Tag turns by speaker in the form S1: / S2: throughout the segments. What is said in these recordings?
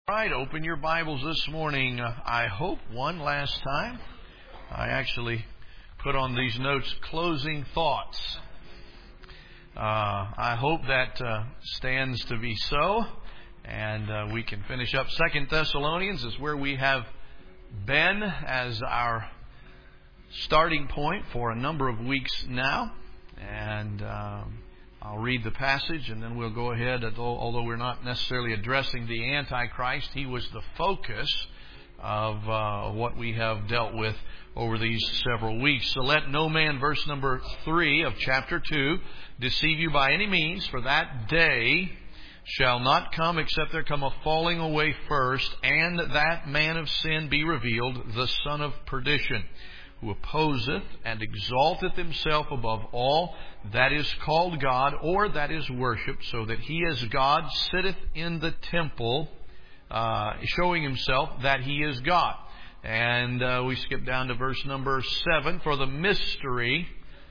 S1: All right, open your Bibles this morning, I hope, one last time. I actually put on these notes, closing thoughts. I hope that stands to be so, and we can finish up. 2 Thessalonians is where we have been as our starting point for a number of weeks now, and I'll read the passage and then we'll go ahead. Although we're not necessarily addressing the Antichrist, he was the focus of what we have dealt with over these several weeks. So let no man, verse number 3 of chapter 2, deceive you by any means, for that day shall not come except there come a falling away first, and that man of sin be revealed, the son of perdition, who opposeth and exalteth himself above all that is called God, or that is worshipped, so that he as God sitteth in the temple, showing himself that he is God. And we skip down to verse number 7. For the mystery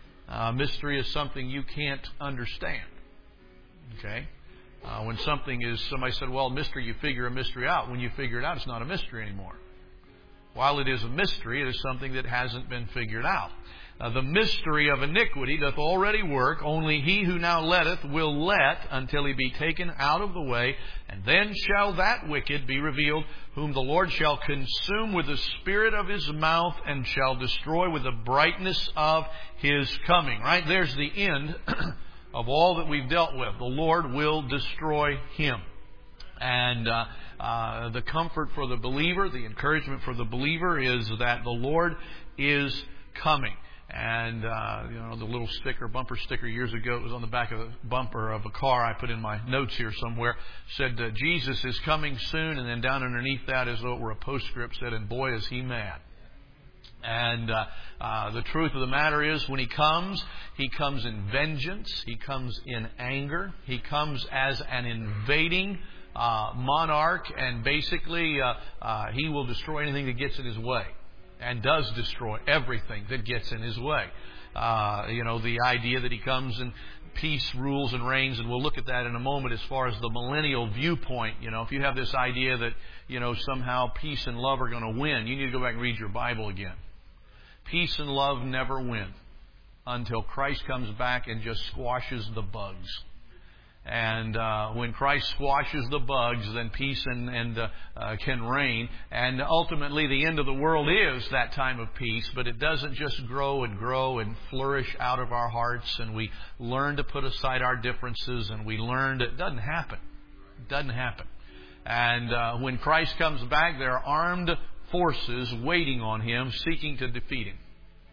S1: is something you can't understand. Okay? When somebody said, well, mystery, you figure a mystery out. When you figure it out, it's not a mystery anymore. While it is a mystery, it is something that hasn't been figured out. The mystery of iniquity doth already work. Only he who now letteth will let until he be taken out of the way. And then shall that wicked be revealed, whom the Lord shall consume with the spirit of his mouth, and shall destroy with the brightness of his coming. Right? There's the end of all that we've dealt with. The Lord will destroy him. And the comfort for the believer, the encouragement for the believer is that the Lord is coming. And, the little bumper sticker years ago, it was on the back of the bumper of a car I put in my notes here somewhere, said, Jesus is coming soon. And then down underneath that, as though it were a postscript, said, and boy, is he mad. And the truth of the matter is, when he comes in vengeance. He comes in anger. He comes as an invading monarch, and basically he will destroy anything that gets in his way, and does destroy everything that gets in his way. The idea that he comes and peace rules and reigns, and we'll look at that in a moment as far as the millennial viewpoint. If you have this idea that somehow peace and love are going to win, you need to go back and read your Bible again. Peace and love never win until Christ comes back and just squashes the bugs. And when Christ squashes the bugs, then peace can reign. And ultimately, the end of the world is that time of peace. But it doesn't just grow and flourish out of our hearts, and we learn to put aside our differences, and we learn that it doesn't happen. It doesn't happen. And when Christ comes back, there are armed forces waiting on him, seeking to defeat him.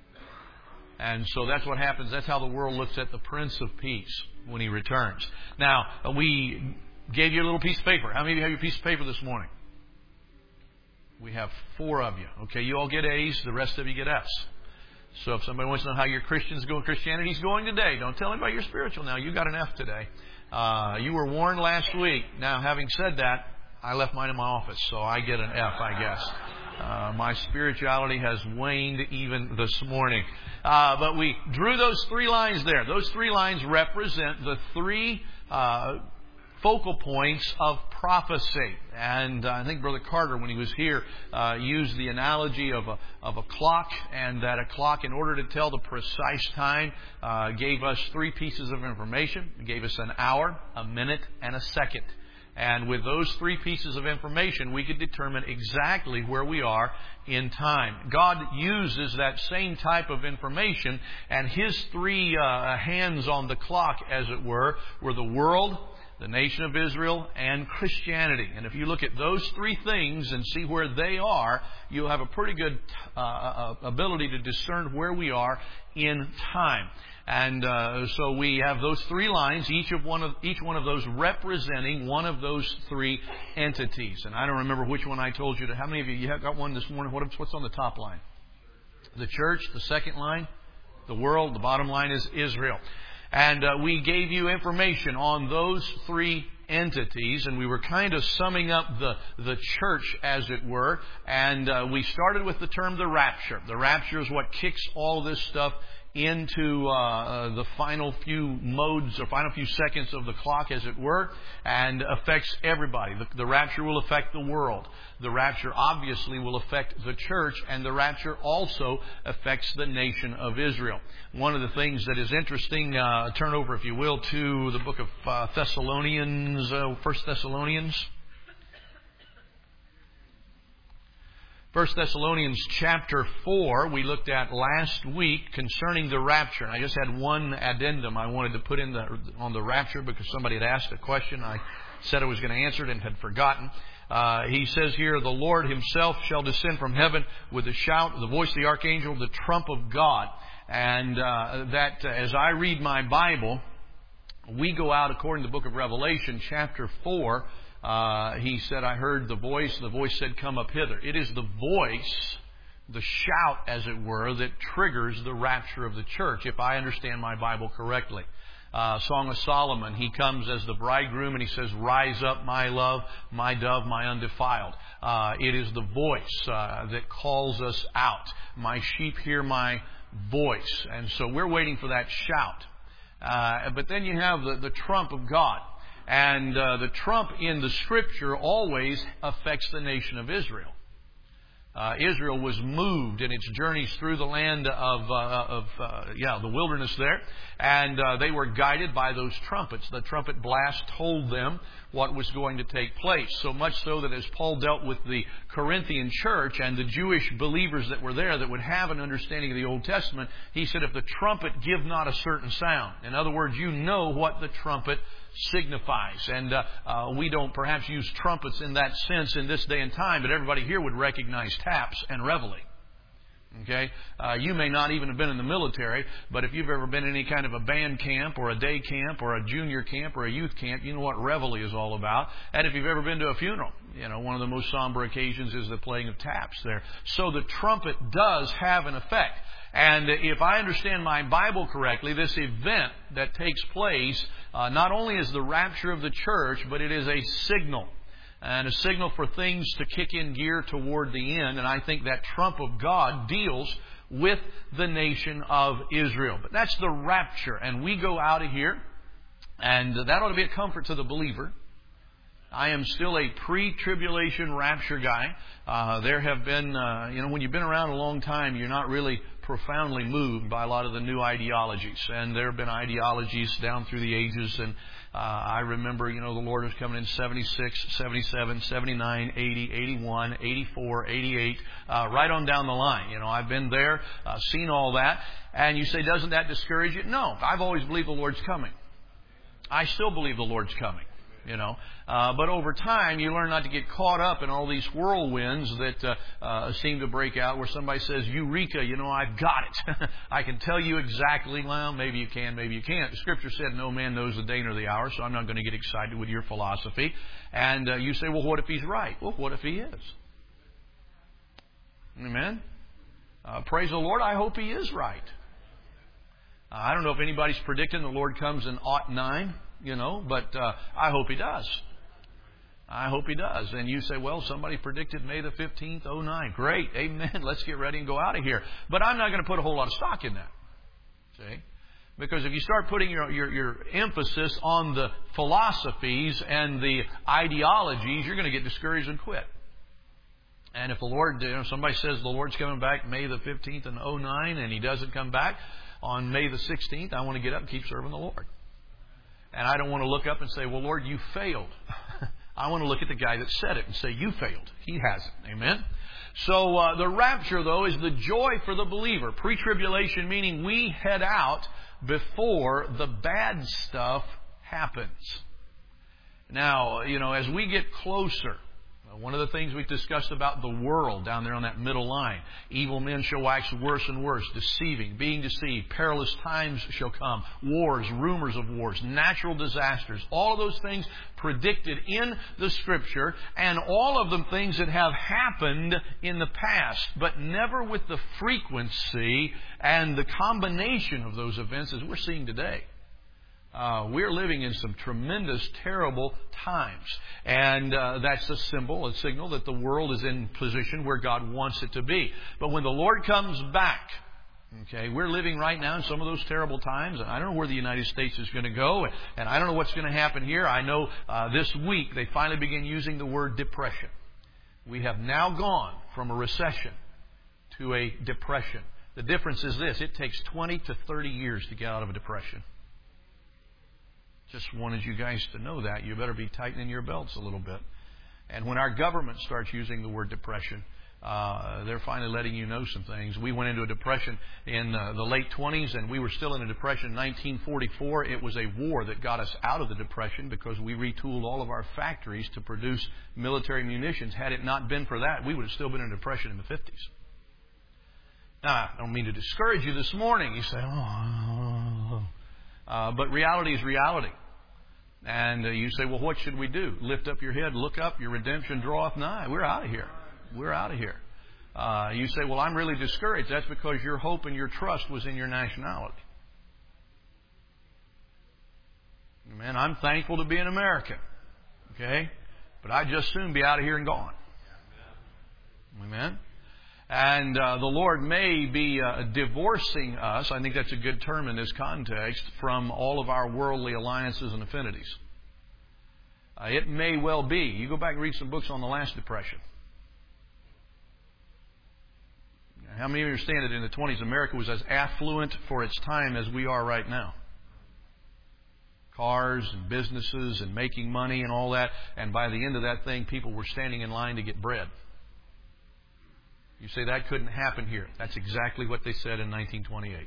S1: And so that's what happens. That's how the world looks at the Prince of Peace when he returns. Now, we gave you a little piece of paper. How many of you have your piece of paper this morning? We have 4 of you. Okay, you all get A's. The rest of you get F's. So if somebody wants to know how your Christianity's going today, don't tell anybody you're spiritual now. You got an F today. You were warned last week. Now, having said that, I left mine in my office, so I get an F, I guess. My spirituality has waned even this morning. But we drew those 3 lines there. Those 3 lines represent the 3 focal points of prophecy. And I think Brother Carter, when he was here, used the analogy of a clock, and that a clock, in order to tell the precise time, gave us 3 pieces of information. It gave us an hour, a minute, and a second. And with those 3 pieces of information, we could determine exactly where we are in time. God uses that same type of information, and His 3 hands on the clock, as it were the world, the nation of Israel, and Christianity. And if you look at those 3 things and see where they are, you'll have a pretty good ability to discern where we are in time. And so we have those 3 lines, each one of those representing one of those 3 entities. And I don't remember which one I told you to. How many of you have got one this morning? What's on the top line? The church. The second line, the world. The bottom line is Israel. And we gave you information on those 3 entities, and we were kind of summing up the church, as it were. And we started with the term the rapture. The rapture is what kicks all this stuff into the final few modes or final few seconds of the clock, as it were, and affects everybody. The rapture will affect the world. The rapture obviously will affect the church, and the rapture also affects the nation of Israel. One of the things that is interesting, turn over, if you will, to the book of Thessalonians, 1 Thessalonians. 1 Thessalonians chapter 4, we looked at last week concerning the rapture. And I just had one addendum I wanted to put in on the rapture because somebody had asked a question. I said I was going to answer it and had forgotten. He says here, the Lord Himself shall descend from heaven with a shout, the voice of the archangel, the trump of God. And that as I read my Bible, we go out according to the book of Revelation, chapter 4. He said, I heard the voice said, come up hither. It is the voice, the shout, as it were, that triggers the rapture of the church, if I understand my Bible correctly. Song of Solomon, he comes as the bridegroom and he says, rise up, my love, my dove, my undefiled. It is the voice that calls us out. My sheep hear my voice. And so we're waiting for that shout. But then you have the trump of God. And the trump in the Scripture always affects the nation of Israel. Israel was moved in its journeys through the land of the wilderness there, and they were guided by those trumpets. The trumpet blast told them what was going to take place. So much so that as Paul dealt with the Corinthian church and the Jewish believers that were there that would have an understanding of the Old Testament, he said, if the trumpet give not a certain sound. In other words, you know what the trumpet signifies. And we don't perhaps use trumpets in that sense in this day and time, but everybody here would recognize taps and reveille. Okay? You may not even have been in the military, but if you've ever been in any kind of a band camp or a day camp or a junior camp or a youth camp, you know what reveille is all about. And if you've ever been to a funeral, you know, one of the most somber occasions is the playing of taps there. So the trumpet does have an effect. And if I understand my Bible correctly, this event that takes place not only is the rapture of the church, but it is a signal. And a signal for things to kick in gear toward the end. And I think that trump of God deals with the nation of Israel. But that's the rapture. And we go out of here. And that ought to be a comfort to the believer. I am still a pre-tribulation rapture guy. There have been, when you've been around a long time, you're not really profoundly moved by a lot of the new ideologies. And there have been ideologies down through the ages. And I remember, the Lord was coming in 76, 77, 79, 80, 81, 84, 88, right on down the line. I've been there, seen all that. And you say, doesn't that discourage you? No, I've always believed the Lord's coming. I still believe the Lord's coming. But over time, you learn not to get caught up in all these whirlwinds that seem to break out where somebody says, Eureka, I've got it. I can tell you exactly. Well, maybe you can, maybe you can't. The Scripture said no man knows the day nor the hour, so I'm not going to get excited with your philosophy. And you say, well, what if he's right? Well, what if he is? Amen? Praise the Lord, I hope he is right. I don't know if anybody's predicting the Lord comes in 09. But I hope he does. I hope he does. And you say, well, somebody predicted May the 15th, 09. Great. Amen. Let's get ready and go out of here. But I'm not going to put a whole lot of stock in that. See? Because if you start putting your emphasis on the philosophies and the ideologies, you're going to get discouraged and quit. And if the Lord, somebody says the Lord's coming back May the 15th and 09 and he doesn't come back on May the 16th, I want to get up and keep serving the Lord. And I don't want to look up and say, well, Lord, you failed. I want to look at the guy that said it and say, you failed. He hasn't. Amen? So the rapture, though, is the joy for the believer. Pre-tribulation, meaning we head out before the bad stuff happens. Now, as we get closer, one of the things we discussed about the world down there on that middle line. Evil men shall wax worse and worse, deceiving, being deceived. Perilous times shall come. Wars, rumors of wars, natural disasters. All of those things predicted in the Scripture, and all of them things that have happened in the past, but never with the frequency and the combination of those events as we're seeing today. We're living in some tremendous, terrible times. And that's a signal that the world is in position where God wants it to be. But when the Lord comes back, Okay, we're living right now in some of those terrible times, and I don't know where the United States is going to go, and I don't know what's going to happen here. I know this week they finally began using the word depression. We have now gone from a recession to a depression. The difference is this: it takes 20 to 30 years to get out of a depression. Just wanted you guys to know that. You better be tightening your belts a little bit. And when our government starts using the word depression, they're finally letting you know some things. We went into a depression in the late 20s, and we were still in a depression in 1944. It was a war that got us out of the depression because we retooled all of our factories to produce military munitions. Had it not been for that, we would have still been in a depression in the 50s. Now, I don't mean to discourage you this morning. You say, but reality is reality. And you say, well, what should we do? Lift up your head, look up, your redemption draweth nigh. We're out of here. We're out of here. You say, well, I'm really discouraged. That's because your hope and your trust was in your nationality. Man, I'm thankful to be an American. Okay? But I'd just soon be out of here and gone. Amen? And the Lord may be divorcing us, I think that's a good term in this context, from all of our worldly alliances and affinities. It may well be. You go back and read some books on the last depression. How many of you understand that in the 20s, America was as affluent for its time as we are right now? Cars and businesses and making money and all that. And by the end of that thing, people were standing in line to get bread. You say that couldn't happen here. That's exactly what they said in 1928.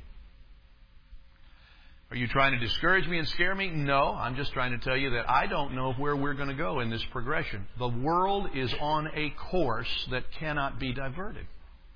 S1: Are you trying to discourage me and scare me? No, I'm just trying to tell you that I don't know where we're going to go in this progression. The world is on a course that cannot be diverted.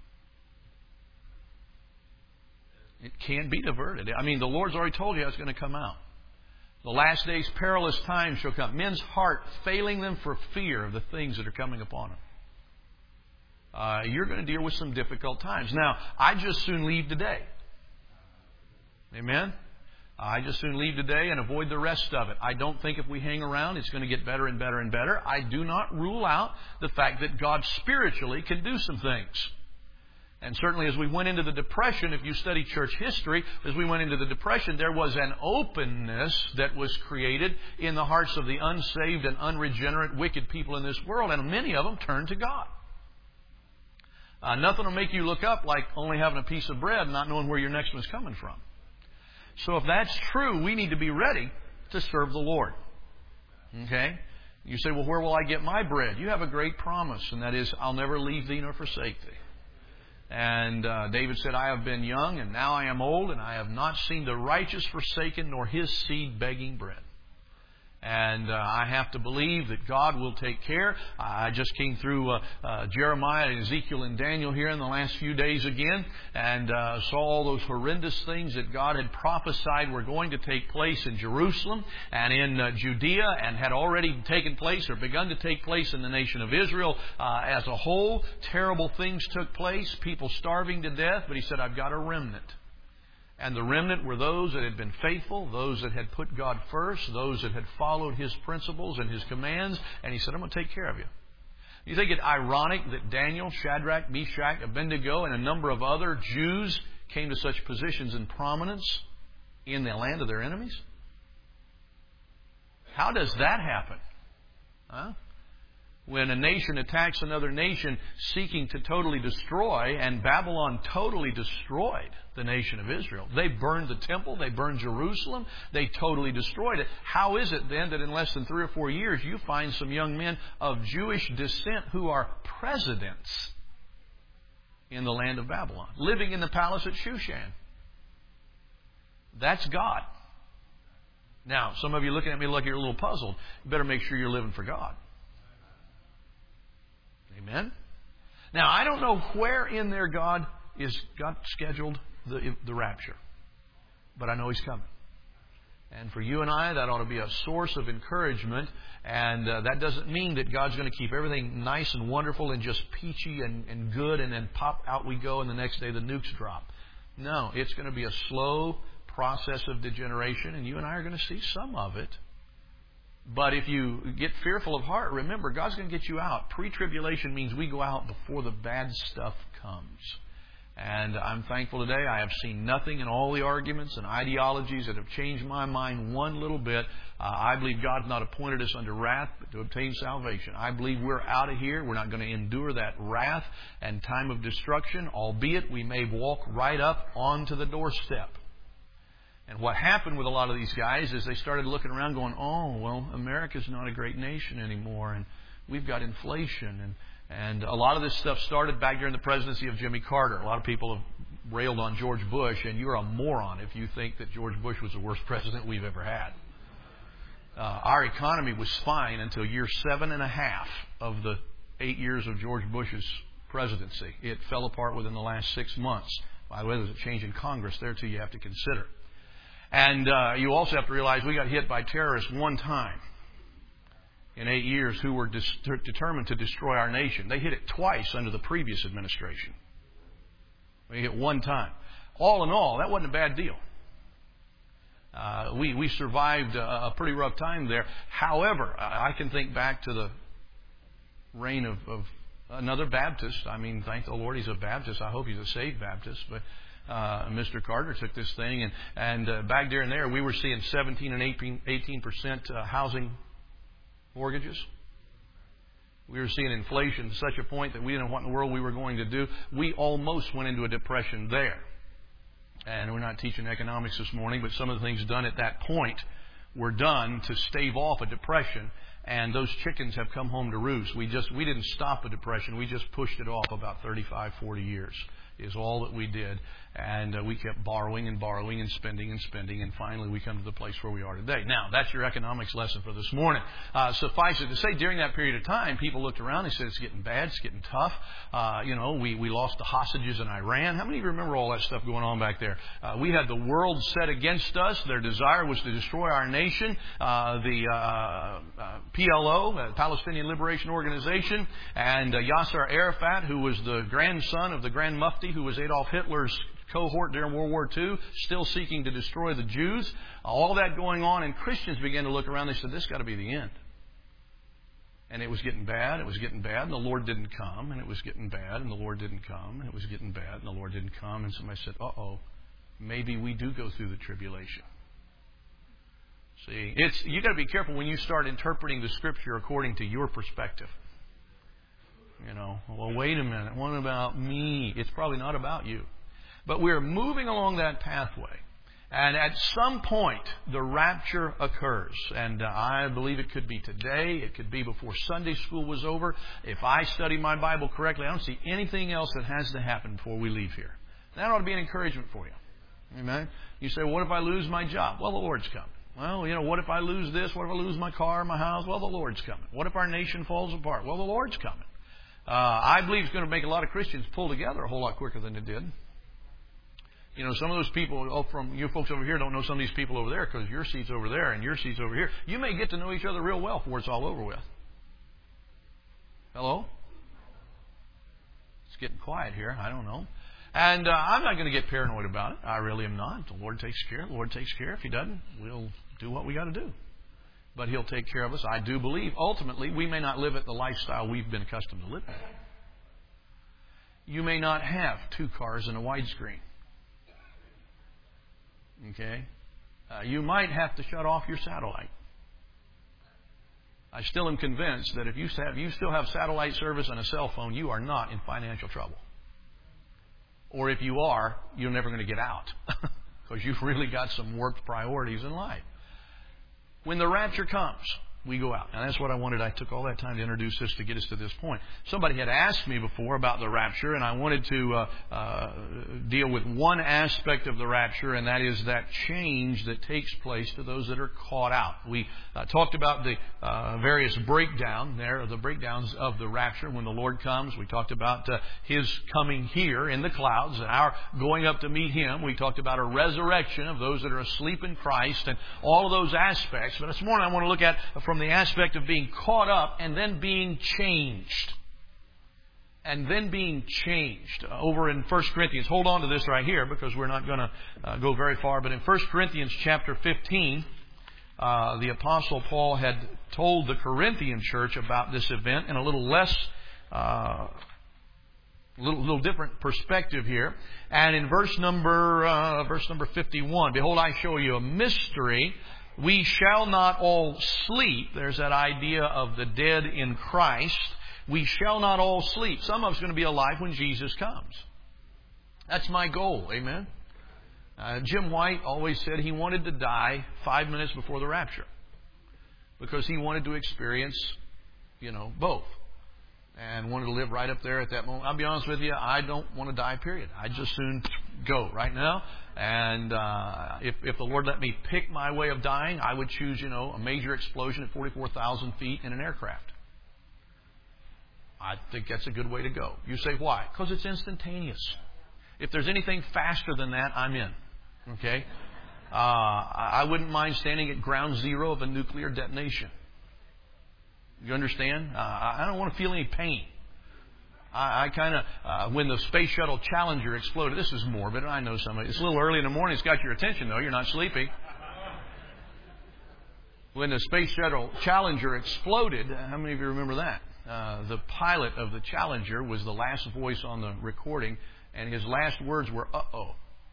S1: It can't be diverted. I mean, the Lord's already told you how it's going to come out. The last days, perilous times shall come. Men's heart failing them for fear of the things that are coming upon them. You're going to deal with some difficult times. Now, I'd just soon leave today. Amen? I just soon leave today and avoid the rest of it. I don't think if we hang around, it's going to get better and better and better. I do not rule out the fact that God spiritually can do some things. And certainly as we went into the Depression, if you study church history, as we went into the Depression, there was an openness that was created in the hearts of the unsaved and unregenerate, wicked people in this world, and many of them turned to God. Nothing will make you look up like only having a piece of bread and not knowing where your next one's coming from. So if that's true, we need to be ready to serve the Lord. Okay? You say, well, where will I get my bread? You have a great promise, and that is, I'll never leave thee nor forsake thee. And David said, I have been young, and now I am old, and I have not seen the righteous forsaken, nor his seed begging bread. And I have to believe that God will take care. I just came through Jeremiah, Ezekiel, and Daniel here in the last few days again, and saw all those horrendous things that God had prophesied were going to take place in Jerusalem and in Judea, and had already taken place or begun to take place in the nation of Israel as a whole. Terrible things took place, people starving to death, but He said, I've got a remnant. And the remnant were those that had been faithful, those that had put God first, those that had followed His principles and His commands. And He said, I'm going to take care of you. You think it ironic that Daniel, Shadrach, Meshach, Abednego, and a number of other Jews came to such positions and prominence in the land of their enemies? How does that happen? Huh? When a nation attacks another nation seeking to totally destroy, and Babylon totally destroyed the nation of Israel. They burned the temple. They burned Jerusalem. They totally destroyed it. How is it then that in less than 3 or 4 years you find some young men of Jewish descent who are presidents in the land of Babylon, living in the palace at Shushan? That's God. Now, some of you looking at me like you're a little puzzled. You better make sure you're living for God. Amen? Now, I don't know where in there God scheduled the rapture. But I know He's coming. And for you and I, that ought to be a source of encouragement. And that doesn't mean that God's going to keep everything nice and wonderful and just peachy and good, and then pop, out we go, and the next day the nukes drop. No, it's going to be a slow process of degeneration, and you and I are going to see some of it. But if you get fearful of heart, remember, God's going to get you out. Pre-tribulation means we go out before the bad stuff comes. And I'm thankful today. I have seen nothing in all the arguments and ideologies that have changed my mind one little bit. I believe God's not appointed us under wrath, but to obtain salvation. I believe we're out of here. We're not going to endure that wrath and time of destruction, albeit we may walk right up onto the doorstep. And what happened with a lot of these guys is they started looking around going, oh, well, America's not a great nation anymore, and we've got inflation, and a lot of this stuff started back during the presidency of Jimmy Carter. A lot of people have railed on George Bush, and you're a moron if you think that George Bush was the worst president we've ever had. Our economy was fine until year 7.5 of the 8 years of George Bush's presidency. It fell apart within the last 6 months. By the way, there's a change in Congress there, too, you have to consider. And you also have to realize we got hit by terrorists one time in 8 years who were determined to destroy our nation. They hit it twice under the previous administration. We hit one time. All in all, that wasn't a bad deal. We survived a pretty rough time there. However, I can think back to the reign of another Baptist. I mean, thank the Lord he's a Baptist. I hope he's a saved Baptist. But Mr. Carter took this thing, and back there and there, we were seeing 17 and 18% housing mortgages. We were seeing inflation to such a point that we didn't know what in the world we were going to do. We almost went into a depression there. And we're not teaching economics this morning, but some of the things done at that point were done to stave off a depression. And those chickens have come home to roost. We didn't stop a depression. We just pushed it off about 35, 40 years is all that we did. And we kept borrowing and borrowing and spending, and finally we come to the place where we are today. Now, that's your economics lesson for this morning. Suffice it to say, during that period of time, people looked around and said, it's getting bad, it's getting tough. We lost the hostages in Iran. How many of you remember all that stuff going on back there? We had the world set against us. Their desire was to destroy our nation. The PLO, Palestinian Liberation Organization, and Yasser Arafat, who was the grandson of the Grand Mufti, who was Adolf Hitler's cohort during World War II, still seeking to destroy the Jews. All that going on, and Christians began to look around. They said, this got to be the end. And it was getting bad, and the Lord didn't come. And it was getting bad, and the Lord didn't come. And it was getting bad, and the Lord didn't come. And somebody said, maybe we do go through the tribulation. See, you got to be careful when you start interpreting the Scripture according to your perspective. Well, wait a minute. What about me? It's probably not about you. But we're moving along that pathway. And at some point, the rapture occurs. And I believe it could be today. It could be before Sunday school was over. If I study my Bible correctly, I don't see anything else that has to happen before we leave here. That ought to be an encouragement for you. Amen? You say, what if I lose my job? Well, the Lord's coming. Well, what if I lose this? What if I lose my car, my house? Well, the Lord's coming. What if our nation falls apart? Well, the Lord's coming. I believe it's going to make a lot of Christians pull together a whole lot quicker than it did. Some of those people from you folks over here don't know some of these people over there because your seat's over there and your seat's over here. You may get to know each other real well before it's all over with. Hello? It's getting quiet here. I don't know. And I'm not going to get paranoid about it. I really am not. The Lord takes care. The Lord takes care. If He doesn't, we'll do what we got to do. But He'll take care of us. I do believe, ultimately, we may not live at the lifestyle we've been accustomed to living. You may not have 2 cars and a widescreen. Okay? You might have to shut off your satellite. I still am convinced that if you still have satellite service and a cell phone, you are not in financial trouble. Or if you are, you're never going to get out because you've really got some warped priorities in life. When the rapture comes, we go out. And that's what I wanted. I took all that time to introduce this to get us to this point. Somebody had asked me before about the rapture, and I wanted to deal with one aspect of the rapture, and that is that change that takes place to those that are caught out. We talked about the various breakdowns of the rapture when the Lord comes. We talked about His coming here in the clouds and our going up to meet Him. We talked about a resurrection of those that are asleep in Christ and all of those aspects. But this morning I want to look at from the aspect of being caught up and then being changed. And then being changed. Over in 1 Corinthians, hold on to this right here because we're not going to go very far. But in 1 Corinthians chapter 15, the Apostle Paul had told the Corinthian church about this event in a little less little different perspective here. And in verse number 51, behold, I show you a mystery. We shall not all sleep. There's that idea of the dead in Christ. We shall not all sleep. Some of us are going to be alive when Jesus comes. That's my goal. Amen. Jim White always said he wanted to die 5 minutes before the rapture because he wanted to experience, both. And wanted to live right up there at that moment. I'll be honest with you, I don't want to die, period. I'd just soon go right now. And if the Lord let me pick my way of dying, I would choose, a major explosion at 44,000 feet in an aircraft. I think that's a good way to go. You say, why? Because it's instantaneous. If there's anything faster than that, I'm in. Okay? I wouldn't mind standing at ground zero of a nuclear detonation. You understand? I don't want to feel any pain. I kind of, when the Space Shuttle Challenger exploded, this is morbid, I know some of it. It's a little early in the morning. It's got your attention, though. You're not sleepy. When the Space Shuttle Challenger exploded, how many of you remember that? The pilot of the Challenger was the last voice on the recording, and his last words were, uh-oh.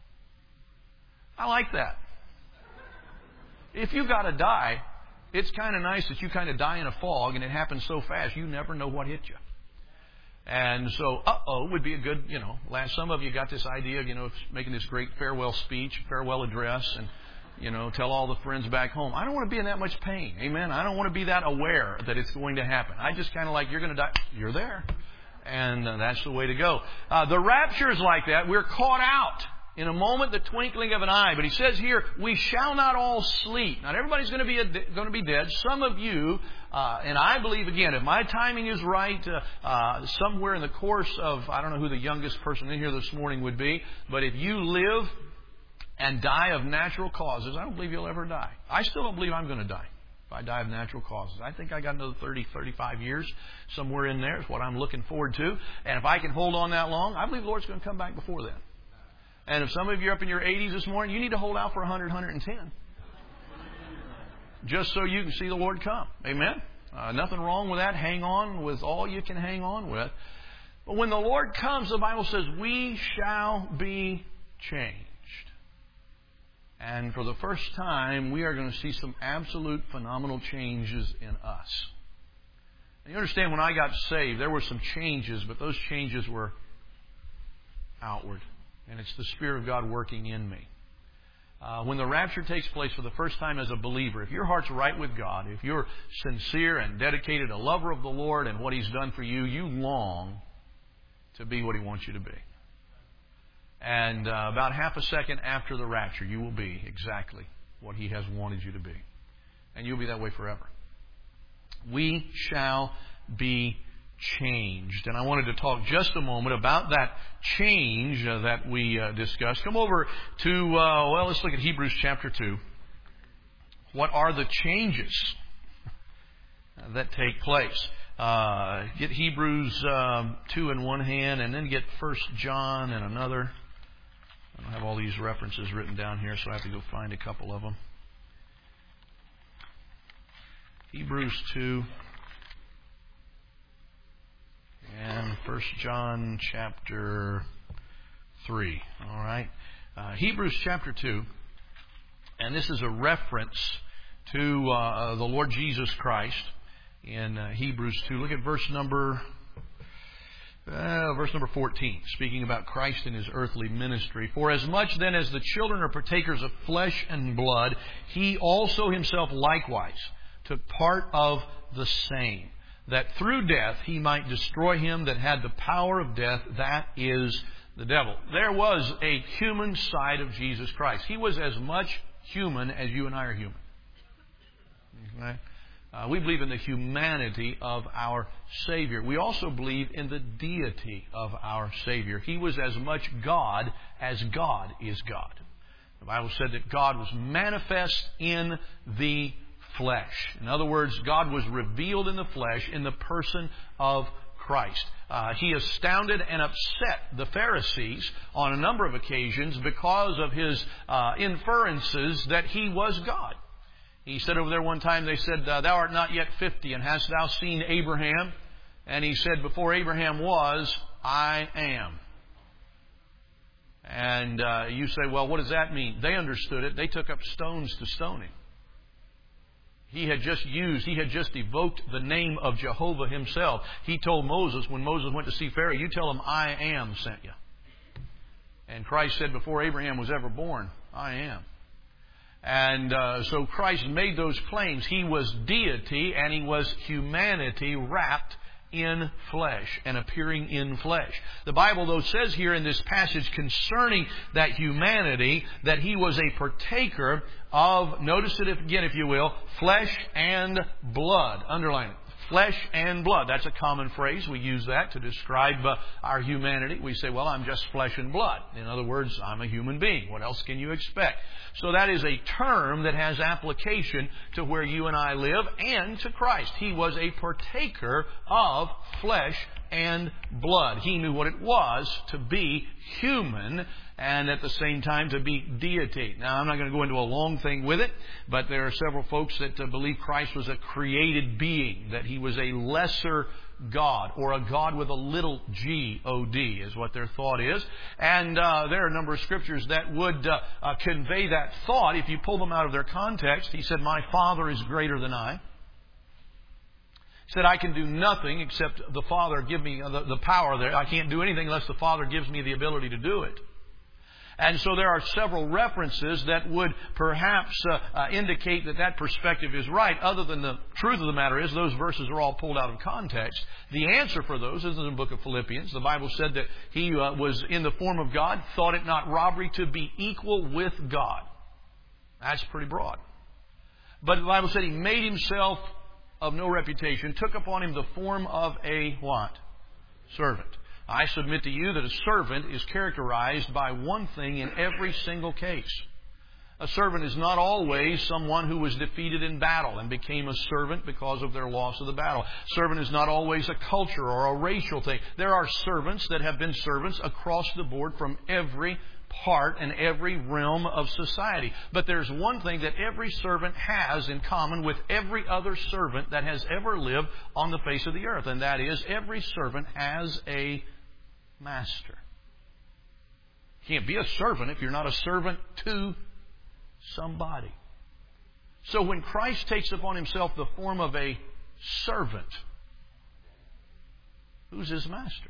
S1: I like that. If you got to die, it's kind of nice that you kind of die in a fog and it happens so fast you never know what hit you. And so, uh-oh would be a good, some of you got this idea of, making this great farewell speech, farewell address, and, tell all the friends back home. I don't want to be in that much pain. Amen. I don't want to be that aware that it's going to happen. I just kind of like, you're going to die. You're there. And that's the way to go. The rapture is like that. We're caught out. In a moment, the twinkling of an eye. But he says here, we shall not all sleep. Not everybody's going to be dead. Some of you, and I believe, again, if my timing is right, somewhere in the course of, I don't know who the youngest person in here this morning would be, but if you live and die of natural causes, I don't believe you'll ever die. I still don't believe I'm going to die if I die of natural causes. I think I got another 30, 35 years somewhere in there is what I'm looking forward to. And if I can hold on that long, I believe the Lord's going to come back before then. And if some of you are up in your 80s this morning, you need to hold out for 100, 110. Just so you can see the Lord come. Amen? Nothing wrong with that. Hang on with all you can hang on with. But when the Lord comes, the Bible says, we shall be changed. And for the first time, we are going to see some absolute phenomenal changes in us. And you understand, when I got saved, there were some changes, but those changes were outward. And it's the Spirit of God working in me. When the rapture takes place for the first time as a believer, if your heart's right with God, if you're sincere and dedicated, a lover of the Lord and what He's done for you, you long to be what He wants you to be. And about half a second after the rapture, you will be exactly what He has wanted you to be. And you'll be that way forever. We shall be changed. And I wanted to talk just a moment about that change that we discussed. Come over to, let's look at Hebrews chapter 2. What are the changes that take place? Get Hebrews 2 in one hand and then get 1 John in another. I don't have all these references written down here, so I have to go find a couple of them. Hebrews 2 and 1 John chapter 3. All right. Hebrews chapter 2. And this is a reference to the Lord Jesus Christ in Hebrews 2. Look at verse number 14, speaking about Christ and His earthly ministry. For as much then as the children are partakers of flesh and blood, He also Himself likewise took part of the same, that through death He might destroy him that had the power of death, that is the devil. There was a human side of Jesus Christ. He was as much human as you and I are human. Okay? We believe in the humanity of our Savior. We also believe in the deity of our Savior. He was as much God as God is God. The Bible said that God was manifest in the flesh. In other words, God was revealed in the flesh in the person of Christ. He astounded and upset the Pharisees on a number of occasions because of His inferences that He was God. He said over there one time, they said, "Thou art not yet 50, and hast thou seen Abraham?" And He said, before Abraham was, I am. And you say, well, what does that mean? They understood it. They took up stones to stone Him. He had just evoked the name of Jehovah Himself. He told Moses, when Moses went to see Pharaoh, you tell him, I am sent you. And Christ said, before Abraham was ever born, I am. And so Christ made those claims. He was deity and He was humanity wrapped in flesh and appearing in flesh. The Bible, though, says here in this passage concerning that humanity that He was a partaker of, notice it again if you will, flesh and blood. Underline it. Flesh and blood. That's a common phrase. We use that to describe our humanity. We say, well, I'm just flesh and blood. In other words, I'm a human being. What else can you expect? So that is a term that has application to where you and I live and to Christ. He was a partaker of flesh and blood. He knew what it was to be human and at the same time to be deity. Now, I'm not going to go into a long thing with it, but there are several folks that believe Christ was a created being, that He was a lesser God, or a God with a little G-O-D is what their thought is. And there are a number of scriptures that would convey that thought if you pull them out of their context. He said, my Father is greater than I. He said, I can do nothing except the Father give me the power there. I can't do anything unless the Father gives me the ability to do it. And so there are several references that would perhaps indicate that that perspective is right. Other than the truth of the matter is those verses are all pulled out of context. The answer for those is in the book of Philippians. The Bible said that He was in the form of God, thought it not robbery to be equal with God. That's pretty broad. But the Bible said He made Himself of no reputation, took upon Him the form of a what? Servant. I submit to you that a servant is characterized by one thing in every single case. A servant is not always someone who was defeated in battle and became a servant because of their loss of the battle. Servant is not always a culture or a racial thing. There are servants that have been servants across the board from every part and every realm of society. But there's one thing that every servant has in common with every other servant that has ever lived on the face of the earth. And that is, every servant has a master. You can't be a servant if you're not a servant to somebody. So when Christ takes upon Himself the form of a servant, who's His master?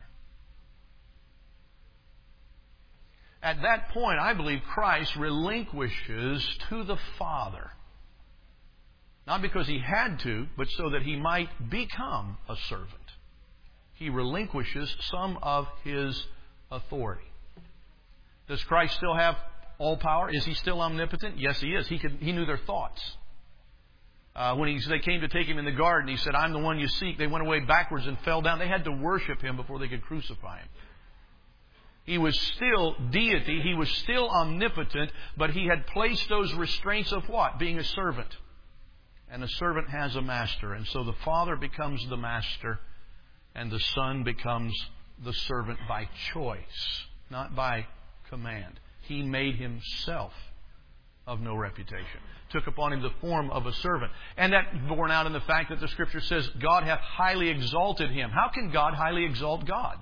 S1: At that point, I believe Christ relinquishes to the Father. Not because He had to, but so that He might become a servant. He relinquishes some of His authority. Does Christ still have all power? Is He still omnipotent? Yes, He is. He knew their thoughts. When they came to take Him in the garden, He said, I'm the one you seek. They went away backwards and fell down. They had to worship Him before they could crucify Him. He was still deity. He was still omnipotent, but He had placed those restraints of what? Being a servant. And a servant has a master. And so the Father becomes the master, and the Son becomes the servant by choice, not by command. He made Himself of no reputation. Took upon Him the form of a servant. And that borne out in the fact that the Scripture says, God hath highly exalted Him. How can God highly exalt God?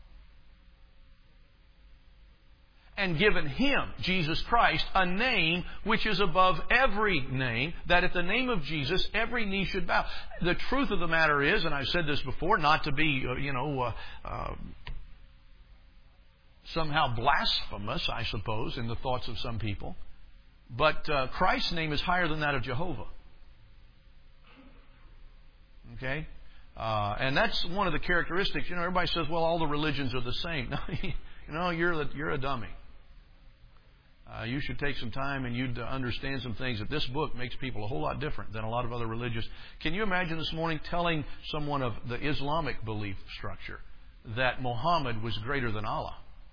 S1: And given Him, Jesus Christ, a name which is above every name, that at the name of Jesus every knee should bow. The truth of the matter is, and I've said this before, not to be, somehow blasphemous, I suppose, in the thoughts of some people, but Christ's name is higher than that of Jehovah. Okay? And that's one of the characteristics. Everybody says, well, all the religions are the same. No, you're a dummy. You should take some time and you'd understand some things. That this book makes people a whole lot different than a lot of other religious. Can you imagine this morning telling someone of the Islamic belief structure that Muhammad was greater than Allah?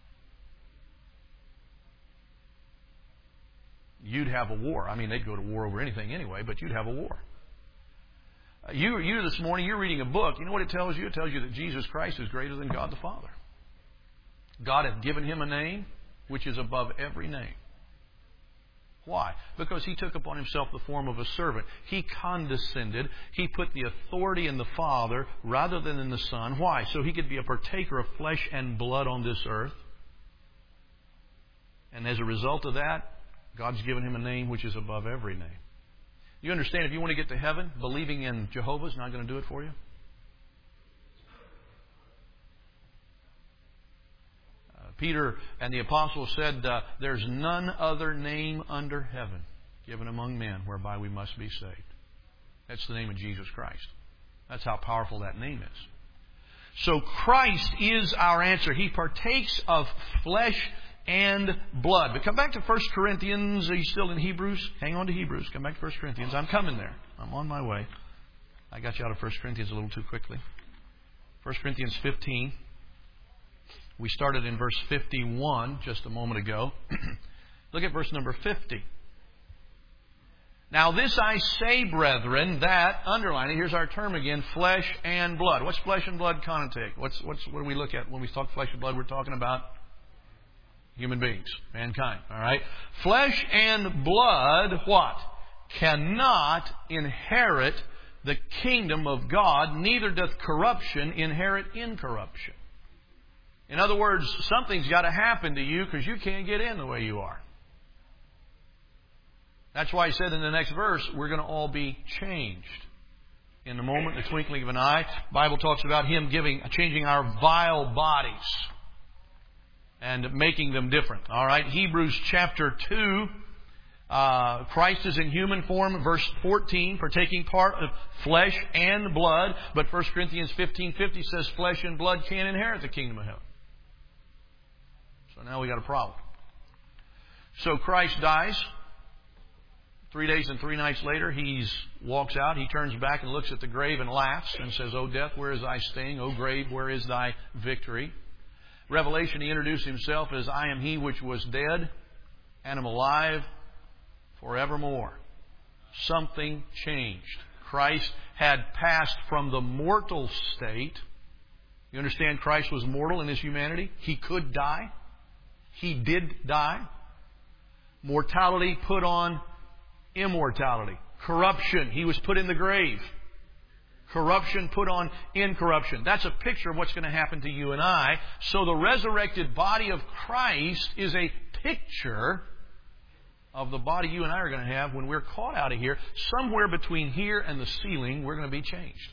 S1: You'd have a war. I mean, they'd go to war over anything anyway, but you'd have a war. You this morning, you're reading a book. You know what it tells you? It tells you that Jesus Christ is greater than God the Father. God hath given Him a name which is above every name. Why? Because He took upon Himself the form of a servant. He condescended. He put the authority in the Father rather than in the Son. Why? So He could be a partaker of flesh and blood on this earth. And as a result of that, God's given Him a name which is above every name. You understand, if you want to get to heaven, believing in Jehovah is not going to do it for you? Peter and the apostles said, there's none other name under heaven given among men whereby we must be saved. That's the name of Jesus Christ. That's how powerful that name is. So Christ is our answer. He partakes of flesh and blood. But come back to 1 Corinthians. Are you still in Hebrews? Hang on to Hebrews. Come back to 1 Corinthians. I'm coming there. I'm on my way. I got you out of 1 Corinthians a little too quickly. 1 Corinthians 15. We started in verse 51 just a moment ago. Look at verse number 50. Now this I say, brethren, that, underline it, here's our term again, flesh and blood. What's flesh and blood connotate? What do we look at when we talk flesh and blood? We're talking about human beings, mankind. All right? Flesh and blood, what? Cannot inherit the kingdom of God, neither doth corruption inherit incorruption. In other words, something's got to happen to you because you can't get in the way you are. That's why he said in the next verse, we're going to all be changed. In the moment, the twinkling of an eye. The Bible talks about Him changing our vile bodies and making them different. All right, Hebrews chapter 2. Christ is in human form, verse 14, partaking part of flesh and blood. But 1 Corinthians 15:50 says flesh and blood can't inherit the kingdom of heaven. So now we got a problem. So Christ dies. 3 days and 3 nights later, He walks out. He turns back and looks at the grave and laughs and says, O death, where is thy sting? O grave, where is thy victory? Revelation, He introduced Himself as I am He which was dead and am alive forevermore. Something changed. Christ had passed from the mortal state. You understand, Christ was mortal in His humanity. He could die. He did die. Mortality put on immortality. Corruption. He was put in the grave. Corruption put on incorruption. That's a picture of what's going to happen to you and I. So the resurrected body of Christ is a picture of the body you and I are going to have when we're caught out of here. Somewhere between here and the ceiling, we're going to be changed.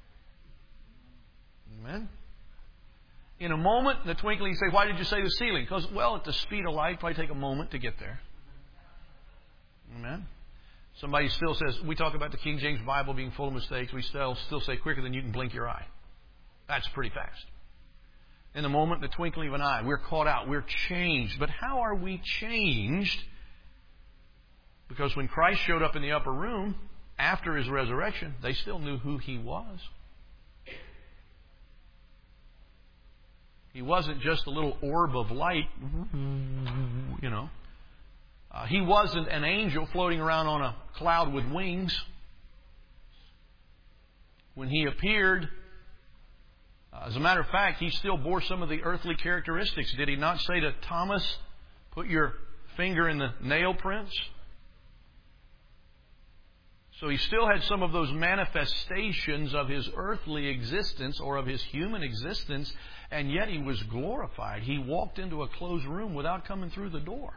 S1: Amen? In a moment, in the twinkling, you say, why did you say the ceiling? Because, well, at the speed of light, it probably take a moment to get there. Amen? Somebody still says, we talk about the King James Bible being full of mistakes. We still say quicker than you can blink your eye. That's pretty fast. In the moment, the twinkling of an eye, we're caught out. We're changed. But how are we changed? Because when Christ showed up in the upper room, after His resurrection, they still knew who He was. He wasn't just a little orb of light, you know. He wasn't an angel floating around on a cloud with wings. When He appeared, as a matter of fact, He still bore some of the earthly characteristics. Did He not say to Thomas, put your finger in the nail prints? So He still had some of those manifestations of His earthly existence or of His human existence, and yet He was glorified. He walked into a closed room without coming through the door.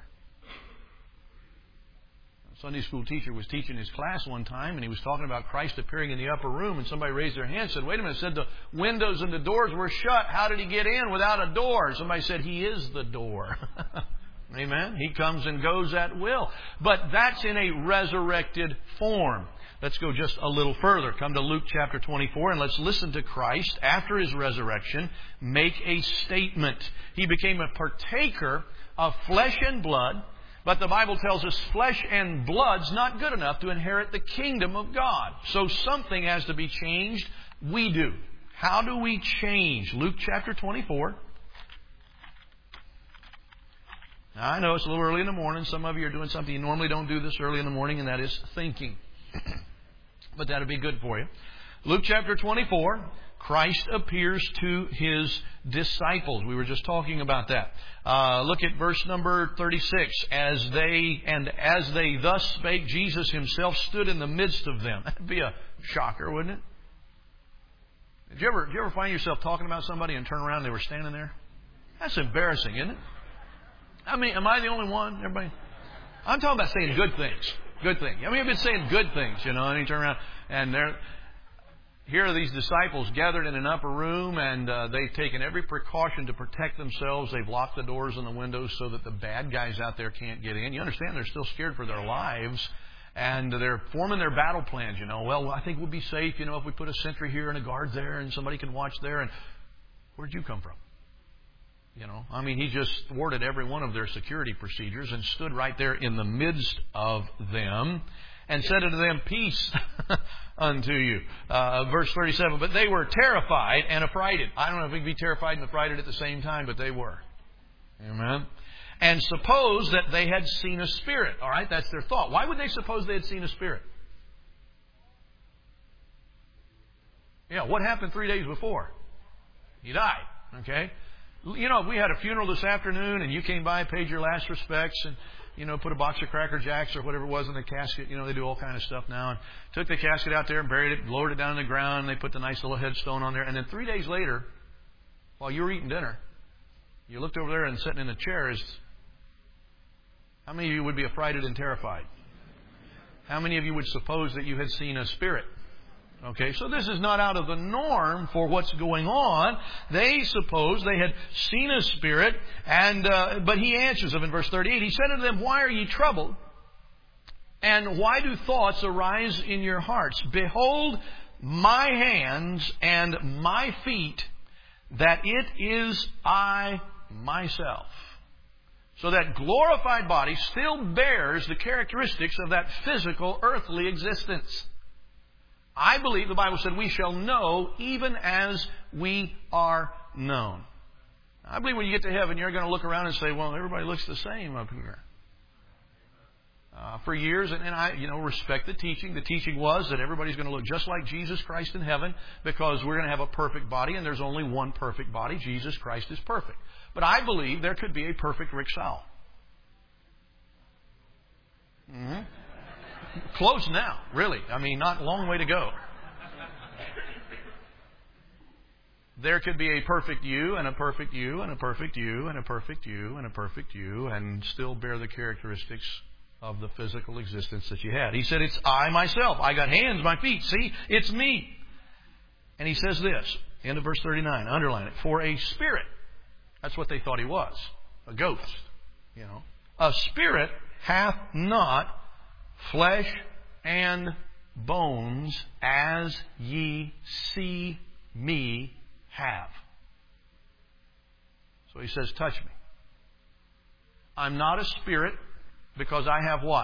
S1: A Sunday school teacher was teaching his class one time, and he was talking about Christ appearing in the upper room, and somebody raised their hand and said, wait a minute, said the windows and the doors were shut. How did He get in without a door? Somebody said, He is the door. Amen? He comes and goes at will. But that's in a resurrected form. Let's go just a little further. Come to Luke chapter 24 and let's listen to Christ after His resurrection make a statement. He became a partaker of flesh and blood, but the Bible tells us flesh and blood's not good enough to inherit the kingdom of God. So something has to be changed. We do. How do we change? Luke chapter 24. Now, I know it's a little early in the morning. Some of you are doing something you normally don't do this early in the morning, and that is thinking. But that'll be good for you. Luke chapter 24, Christ appears to His disciples. We were just talking about that. Look at verse number 36. As they thus spake, Jesus Himself stood in the midst of them. That'd be a shocker, wouldn't it? Did you ever find yourself talking about somebody and turn around and they were standing there? That's embarrassing, isn't it? I mean, am I the only one? Everybody? I'm talking about saying good things. Good things. I mean, I've been saying good things, and you turn around and here are these disciples gathered in an upper room, and they've taken every precaution to protect themselves. They've locked the doors and the windows so that the bad guys out there can't get in. You understand they're still scared for their lives, and they're forming their battle plans. Well, I think we'll be safe, if we put a sentry here and a guard there and somebody can watch there. And where'd you come from? He just thwarted every one of their security procedures and stood right there in the midst of them and said unto them, peace unto you. Verse 37, but they were terrified and affrighted. I don't know if we can be terrified and affrighted at the same time, but they were. Amen. And suppose that they had seen a spirit. All right, that's their thought. Why would they suppose they had seen a spirit? Yeah, what happened 3 days before? He died. Okay? If we had a funeral this afternoon and you came by, paid your last respects, and put a box of Cracker Jacks or whatever it was in the casket. They do all kind of stuff now. And took the casket out there and buried it, lowered it down in the ground, and they put the nice little headstone on there. And then 3 days later, while you were eating dinner, you looked over there and sitting in a chair. How many of you would be affrighted and terrified? How many of you would suppose that you had seen a spirit? Okay, so this is not out of the norm for what's going on. They suppose they had seen a spirit, but He answers them in verse 38. He said unto them, why are ye troubled? And why do thoughts arise in your hearts? Behold my hands and my feet, that it is I myself. So that glorified body still bears the characteristics of that physical earthly existence. I believe the Bible said we shall know even as we are known. I believe when you get to heaven, you're going to look around and say, well, everybody looks the same up here. For years, and I respect the teaching. The teaching was that everybody's going to look just like Jesus Christ in heaven because we're going to have a perfect body, and there's only one perfect body. Jesus Christ is perfect. But I believe there could be a perfect Rick Sowell. Mm-hmm. Close now, really. Not a long way to go. There could be a perfect you and a perfect you and a perfect you and a perfect you and a perfect you and still bear the characteristics of the physical existence that you had. He said, it's I myself. I got hands, my feet. See, it's me. And he says this, end of verse 39, underline it, for a spirit. That's what they thought He was, a ghost. A spirit hath not flesh and bones as ye see me have. So He says, touch me. I'm not a spirit because I have what?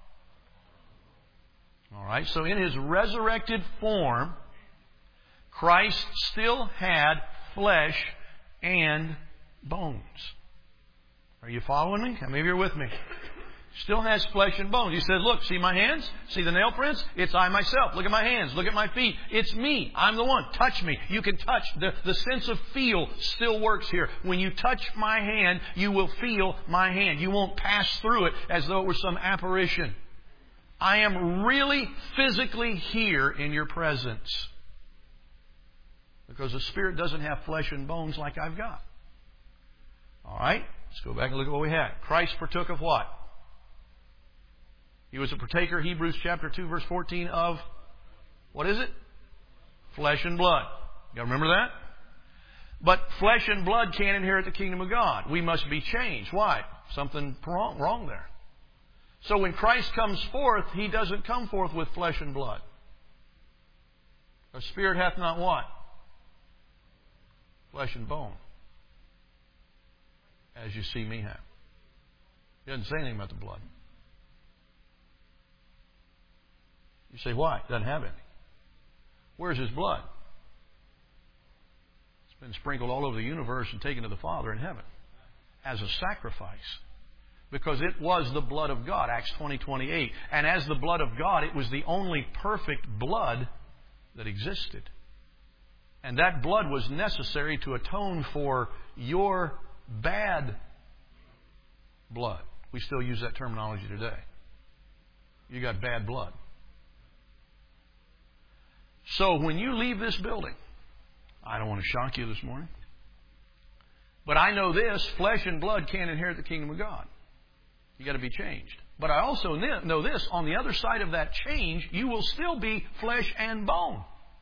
S1: All right, so in His resurrected form, Christ still had flesh and bones. Are you following me? How many of you are with me? Still has flesh and bones. He says, look, see my hands? See the nail prints? It's I myself. Look at my hands. Look at my feet. It's me. I'm the one. Touch me. You can touch. The sense of feel still works here. When you touch my hand, you will feel my hand. You won't pass through it as though it were some apparition. I am really physically here in your presence. Because the Spirit doesn't have flesh and bones like I've got. All right? Let's go back and look at what we had. Christ partook of what? He was a partaker, Hebrews chapter 2, verse 14, of, what is it? Flesh and blood. You remember that? But flesh and blood can't inherit the kingdom of God. We must be changed. Why? Something wrong there. So when Christ comes forth, He doesn't come forth with flesh and blood. A spirit hath not what? Flesh and bone. As you see me have. He doesn't say anything about the blood. You say, why? It doesn't have any. Where's His blood? It's been sprinkled all over the universe and taken to the Father in heaven as a sacrifice. Because it was the blood of God, Acts 20:28. And as the blood of God, it was the only perfect blood that existed. And that blood was necessary to atone for your bad blood. We still use that terminology today. You got bad blood. So when you leave this building, I don't want to shock you this morning, but I know this, flesh and blood can't inherit the kingdom of God. You got to be changed. But I also know this, on the other side of that change, you will still be flesh and bone.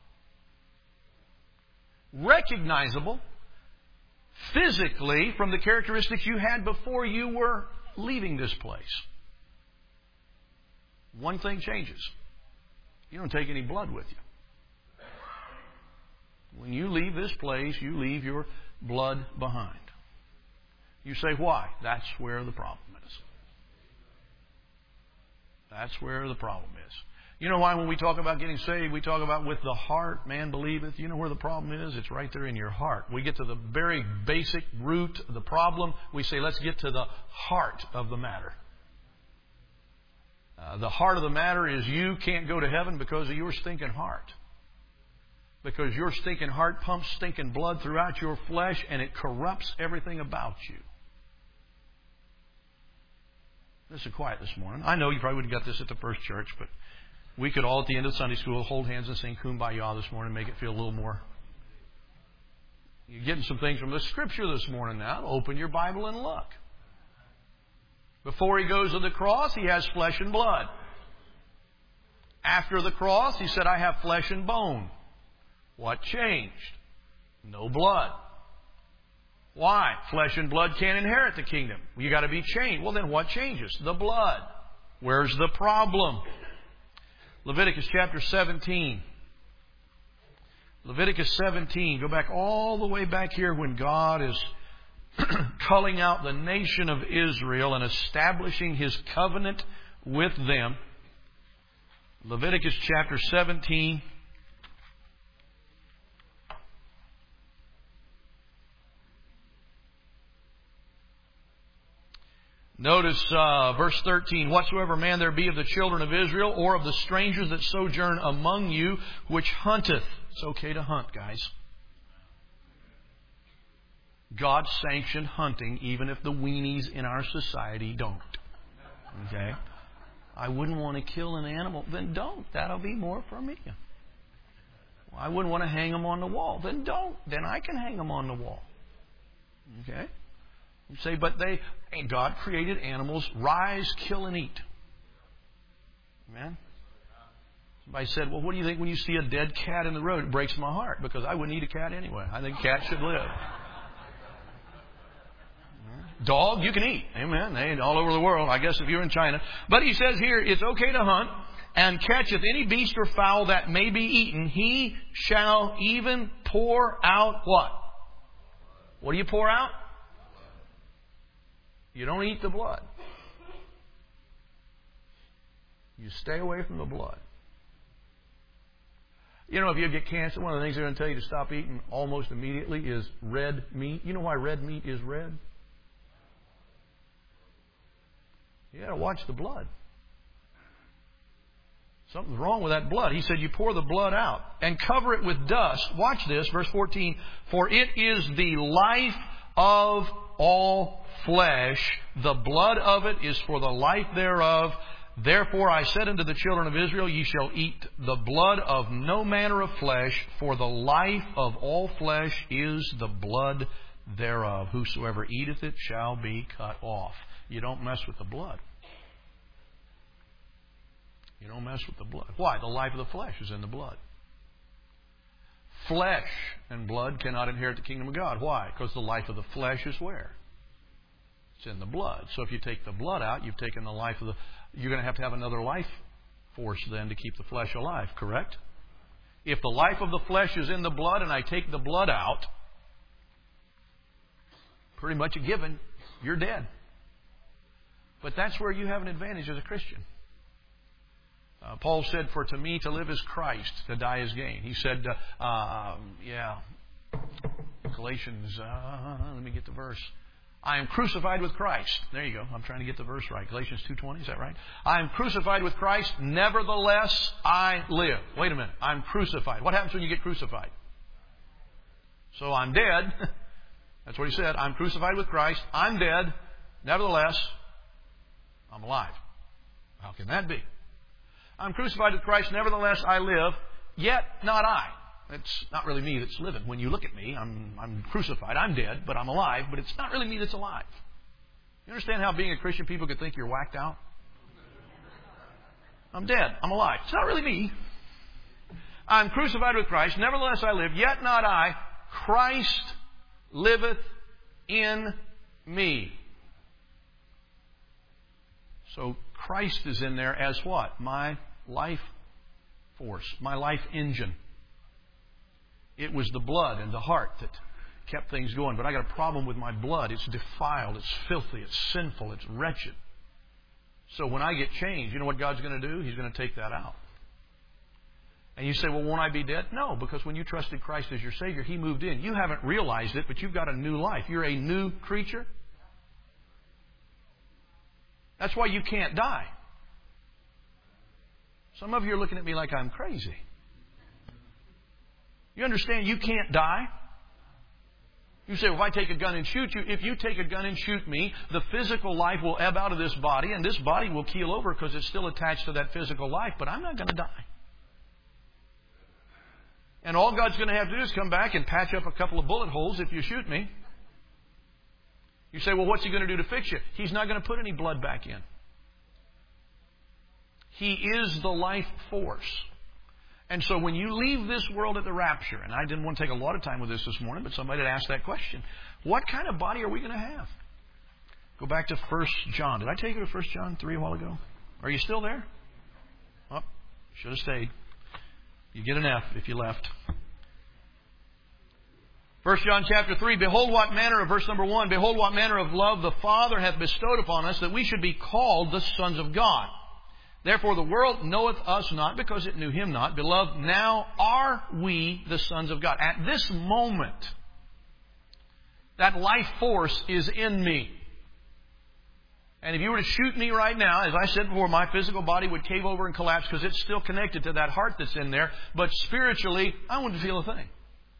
S1: Recognizable physically from the characteristics you had before you were leaving this place. One thing changes. You don't take any blood with you. When you leave this place, you leave your blood behind. You say, why? That's where the problem is. That's where the problem is. You know why when we talk about getting saved, we talk about with the heart man believeth. You know where the problem is? It's right there in your heart. We get to the very basic root of the problem. We say, let's get to the heart of the matter. The heart of the matter is you can't go to heaven because of your stinking heart. Because your stinking heart pumps stinking blood throughout your flesh and it corrupts everything about you. Listen quiet this morning. I know you probably wouldn't got this at the first church, but we could all at the end of Sunday school hold hands and sing Kumbaya this morning and make it feel a little more. You're getting some things from the Scripture this morning now. Open your Bible and look. Before He goes to the cross, He has flesh and blood. After the cross, He said, I have flesh and bone. What changed? No blood. Why? Flesh and blood can't inherit the kingdom. You got to be changed. Well, then what changes? The blood. Where's the problem? Leviticus chapter 17. Leviticus 17. Go back all the way back here when God is culling out the nation of Israel and establishing His covenant with them. Leviticus chapter 17. Notice verse 13. Whatsoever man there be of the children of Israel or of the strangers that sojourn among you, which hunteth. It's okay to hunt, guys. God sanctioned hunting even if the weenies in our society don't. Okay? I wouldn't want to kill an animal. Then don't. That'll be more for me. Well, I wouldn't want to hang them on the wall. Then don't. Then I can hang them on the wall. Okay? You say, but God created animals. Rise, kill, and eat. Amen? Somebody said, well, what do you think when you see a dead cat in the road? It breaks my heart because I wouldn't eat a cat anyway. I think cats should live. Dog, you can eat. Amen. They ain't all over the world, I guess, if you're in China. But he says here, it's okay to hunt, and catcheth any beast or fowl that may be eaten. He shall even pour out what? What do you pour out? You don't eat the blood. You stay away from the blood. You know, if you get cancer, one of the things they're going to tell you to stop eating almost immediately is red meat. You know why red meat is red? You got to watch the blood. Something's wrong with that blood. He said you pour the blood out and cover it with dust. Watch this, verse 14. For it is the life of all flesh. The blood of it is for the life thereof. Therefore I said unto the children of Israel, ye shall eat the blood of no manner of flesh, for the life of all flesh is the blood thereof. Whosoever eateth it shall be cut off. You don't mess with the blood. You don't mess with the blood. Why? The life of the flesh is in the blood. Flesh and blood cannot inherit the kingdom of God. Why? Because the life of the flesh is where? It's in the blood. So if you take the blood out, you've taken the life of the... You're going to have another life force then to keep the flesh alive, correct? If the life of the flesh is in the blood and I take the blood out, pretty much a given, you're dead. But that's where you have an advantage as a Christian. Paul said, for to me to live is Christ, to die is gain. He said, Galatians, let me get the verse. I am crucified with Christ. There you go. I'm trying to get the verse right. Galatians 2:20, is that right? I am crucified with Christ, nevertheless I live. Wait a minute. I'm crucified. What happens when you get crucified? So I'm dead. That's what he said. I'm crucified with Christ. I'm dead. Nevertheless, I'm alive. How can that be? I'm crucified with Christ. Nevertheless, I live. Yet not I. It's not really me that's living. When you look at me, I'm crucified. I'm dead, but I'm alive. But it's not really me that's alive. You understand how being a Christian people could think you're whacked out? I'm dead. I'm alive. It's not really me. I'm crucified with Christ. Nevertheless, I live. Yet not I. Christ liveth in me. So Christ is in there as what? My life force. My life engine. It was the blood and the heart that kept things going. But I got a problem with my blood. It's defiled. It's filthy. It's sinful. It's wretched. So when I get changed, you know what God's going to do? He's going to take that out. And you say, well, won't I be dead? No, because when you trusted Christ as your Savior, He moved in. You haven't realized it, but you've got a new life. You're a new creature. That's why you can't die. Some of you are looking at me like I'm crazy. You understand you can't die? You say, well, if I take a gun and shoot you, if you take a gun and shoot me, the physical life will ebb out of this body, and this body will keel over because it's still attached to that physical life, but I'm not going to die. And all God's going to have to do is come back and patch up a couple of bullet holes if you shoot me. You say, well, what's He going to do to fix you? He's not going to put any blood back in. He is the life force. And so when you leave this world at the rapture, and I didn't want to take a lot of time with this morning, but somebody had asked that question. What kind of body are we going to have? Go back to 1 John. Did I take you to 1 John 3 a while ago? Are you still there? Oh, should have stayed. You get an F if you left. 1 John chapter 3, behold what manner of, verse number 1, behold what manner of love the Father hath bestowed upon us, that we should be called the sons of God. Therefore the world knoweth us not, because it knew Him not. Beloved, now are we the sons of God. At this moment, that life force is in me. And if you were to shoot me right now, as I said before, my physical body would cave over and collapse because it's still connected to that heart that's in there. But spiritually, I wouldn't feel a thing.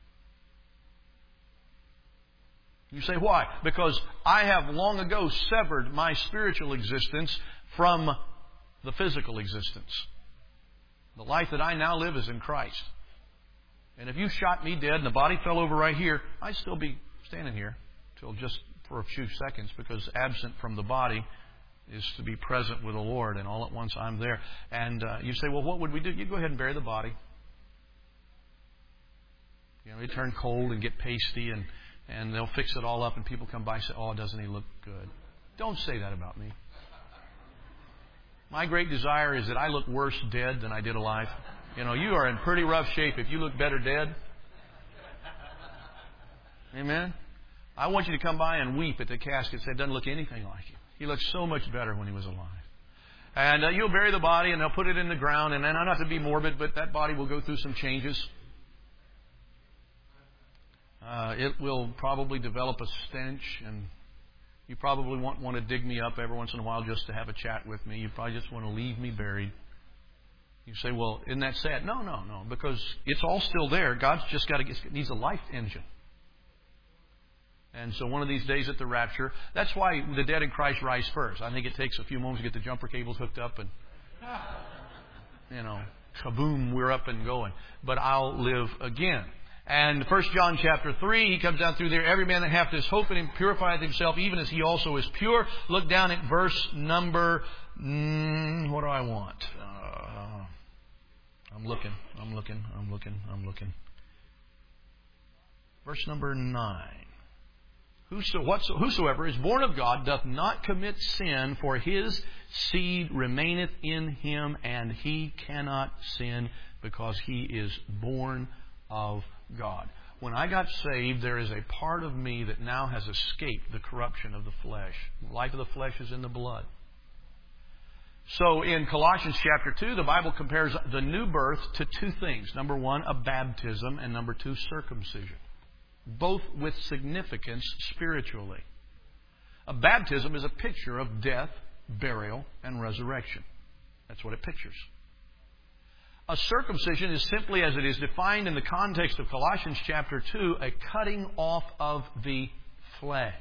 S1: You say, why? Because I have long ago severed my spiritual existence from the physical existence. The life that I now live is in Christ. And if you shot me dead and the body fell over right here, I'd still be standing here till just for a few seconds, because absent from the body is to be present with the Lord, and all at once I'm there. And you say, well, what would we do? You go ahead and bury the body. You know, they turn cold and get pasty, and they'll fix it all up, and people come by and say, oh, doesn't he look good? Don't say that about me. My great desire is that I look worse dead than I did alive. You know, you are in pretty rough shape if you look better dead. Amen? I want you to come by and weep at the casket and say, it doesn't look anything like you. He looked so much better when he was alive. And you'll bury the body, and they'll put it in the ground. And then, not to be morbid, but that body will go through some changes. It will probably develop a stench, and you probably won't want to dig me up every once in a while just to have a chat with me. You probably just want to leave me buried. You say, well, isn't that sad? No, because it's all still there. God's just needs a life engine. And so one of these days at the rapture, that's why the dead in Christ rise first. I think it takes a few moments to get the jumper cables hooked up and, kaboom, we're up and going. But I'll live again. And 1 John chapter 3, he comes down through there. Every man that hath this hope in him purifieth himself, even as he also is pure. Look down at verse number, what do I want? I'm looking. Verse number 9. Whosoever is born of God doth not commit sin, for his seed remaineth in him, and he cannot sin because he is born of God. When I got saved, there is a part of me that now has escaped the corruption of the flesh. The life of the flesh is in the blood. So in Colossians chapter 2, the Bible compares the new birth to two things. Number one, a baptism, and number two, circumcision. Both with significance spiritually. A baptism is a picture of death, burial, and resurrection. That's what it pictures. A circumcision is simply, as it is defined in the context of Colossians chapter 2, a cutting off of the flesh.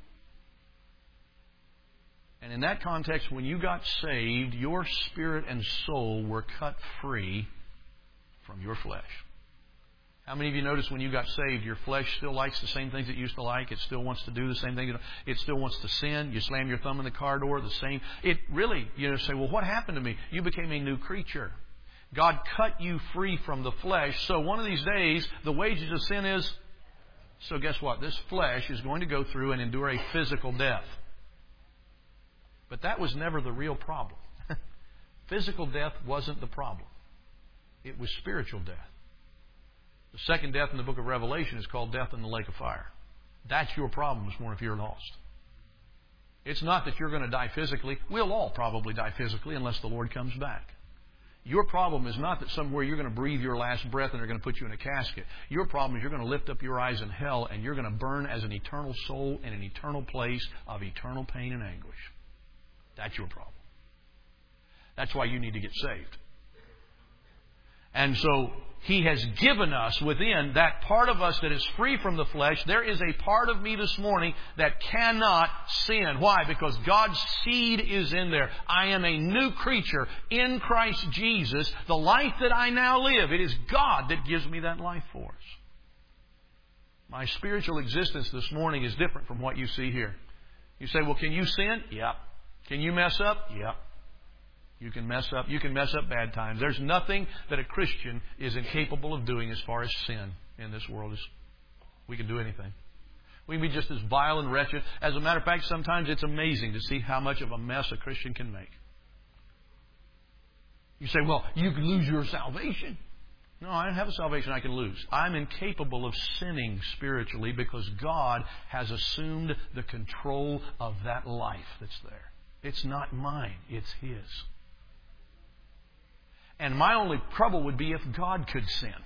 S1: And in that context, when you got saved, your spirit and soul were cut free from your flesh. How many of you noticed when you got saved, your flesh still likes the same things it used to like? It still wants to do the same thing. It still wants to sin. You slam your thumb in the car door, the same. It really, say, well, what happened to me? You became a new creature. God cut you free from the flesh. So one of these days, the wages of sin is... So guess what? This flesh is going to go through and endure a physical death. But that was never the real problem. Physical death wasn't the problem. It was spiritual death. The second death in the book of Revelation is called death in the lake of fire. That's your problem this morning if you're lost. It's not that you're going to die physically. We'll all probably die physically unless the Lord comes back. Your problem is not that somewhere you're going to breathe your last breath and they're going to put you in a casket. Your problem is you're going to lift up your eyes in hell and you're going to burn as an eternal soul in an eternal place of eternal pain and anguish. That's your problem. That's why you need to get saved. And so He has given us within that part of us that is free from the flesh. There is a part of me this morning that cannot sin. Why? Because God's seed is in there. I am a new creature in Christ Jesus. The life that I now live, it is God that gives me that life force. My spiritual existence this morning is different from what you see here. You say, well, can you sin? Yep. Can you mess up? Yep. You can mess up. You can mess up bad times. There's nothing that a Christian is incapable of doing as far as sin in this world. We can do anything. We can be just as vile and wretched. As a matter of fact, sometimes it's amazing to see how much of a mess a Christian can make. You say, well, you can lose your salvation. No, I don't have a salvation I can lose. I'm incapable of sinning spiritually because God has assumed the control of that life that's there. It's not mine. It's His. And my only trouble would be if God could sin.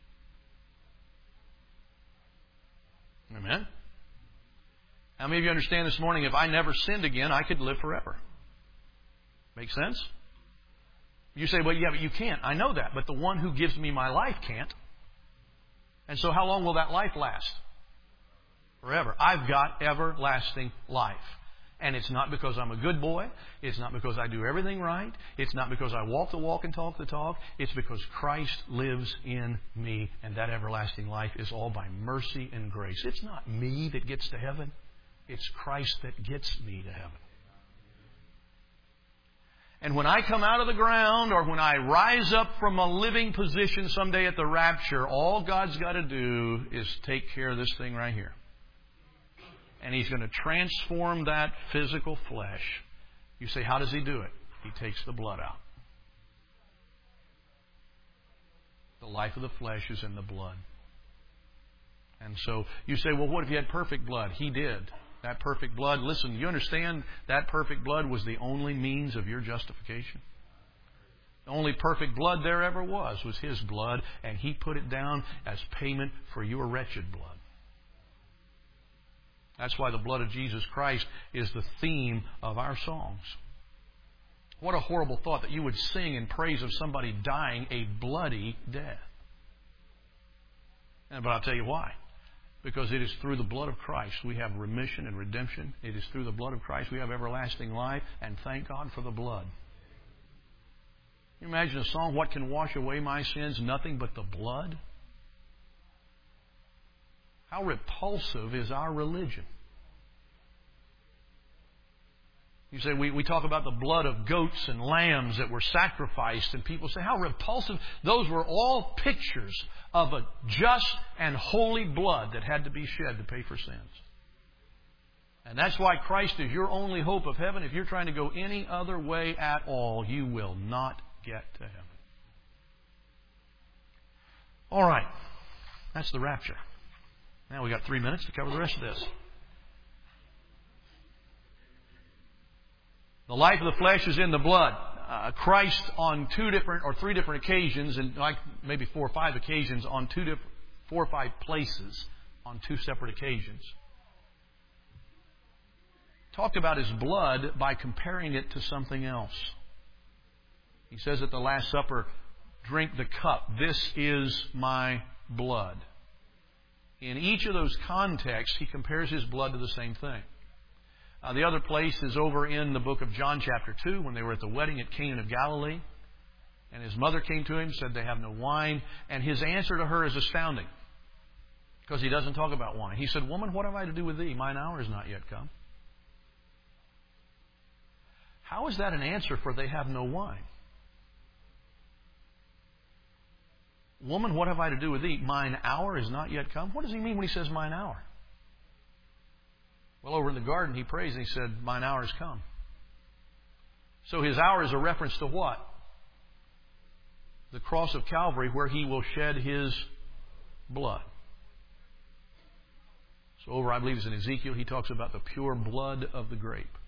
S1: Amen? How many of you understand this morning, if I never sinned again, I could live forever? Make sense? You say, well, yeah, but you can't. I know that. But the one who gives me my life can't. And so how long will that life last? Forever. I've got everlasting life. And it's not because I'm a good boy. It's not because I do everything right. It's not because I walk the walk and talk the talk. It's because Christ lives in me. And that everlasting life is all by mercy and grace. It's not me that gets to heaven. It's Christ that gets me to heaven. And when I come out of the ground or when I rise up from a living position someday at the rapture, all God's got to do is take care of this thing right here. And He's going to transform that physical flesh. You say, how does He do it? He takes the blood out. The life of the flesh is in the blood. And so you say, well, what if you had perfect blood? He did. That perfect blood, listen, you understand that perfect blood was the only means of your justification? The only perfect blood there ever was His blood, and He put it down as payment for your wretched blood. That's why the blood of Jesus Christ is the theme of our songs. What a horrible thought that you would sing in praise of somebody dying a bloody death. But I'll tell you why. Because it is through the blood of Christ we have remission and redemption. It is through the blood of Christ we have everlasting life. And thank God for the blood. Can you imagine a song, what can wash away my sins? Nothing but the blood. How repulsive is our religion? You say, we talk about the blood of goats and lambs that were sacrificed, and people say, how repulsive. Those were all pictures of a just and holy blood that had to be shed to pay for sins. And that's why Christ is your only hope of heaven. If you're trying to go any other way at all, you will not get to heaven. All right. That's the rapture. Now we've got 3 minutes to cover the rest of this. The life of the flesh is in the blood. Christ on 2 different or 3 different occasions, and like maybe 4 or 5 occasions on 4 or 5 places on 2 separate occasions, talked about His blood by comparing it to something else. He says at the Last Supper, drink the cup. This is my blood. In each of those contexts, he compares his blood to the same thing. The other place is over in the book of John chapter 2 when they were at the wedding at Cana of Galilee. And his mother came to him, said they have no wine. And his answer to her is astounding because he doesn't talk about wine. He said, "Woman, what have I to do with thee? Mine hour is not yet come." How is that an answer for they have no wine? "Woman, what have I to do with thee? Mine hour is not yet come." What does he mean when he says mine hour? Well, over in the garden, he prays and he said, "Mine hour has come." So his hour is a reference to what? The cross of Calvary, where he will shed his blood. So over, I believe it's in Ezekiel, he talks about the pure blood of the grape.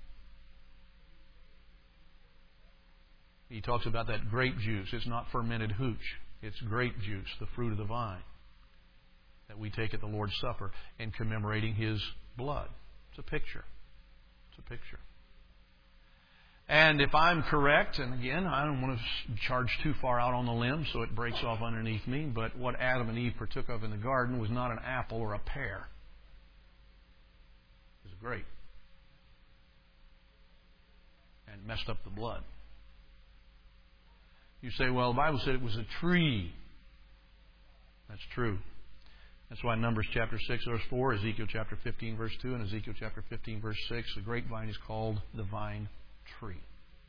S1: He talks about that grape juice. It's not fermented hooch. It's grape juice, the fruit of the vine, that we take at the Lord's Supper in commemorating his blood. It's a picture. It's a picture. And if I'm correct, and again, I don't want to charge too far out on the limb so it breaks off underneath me, but what Adam and Eve partook of in the garden was not an apple or a pear. It was a grape. And messed up the blood. You say, well, the Bible said it was a tree. That's true. That's why Numbers chapter 6 verse 4, Ezekiel chapter 15 verse 2, and Ezekiel chapter 15 verse 6, the grapevine is called the vine tree.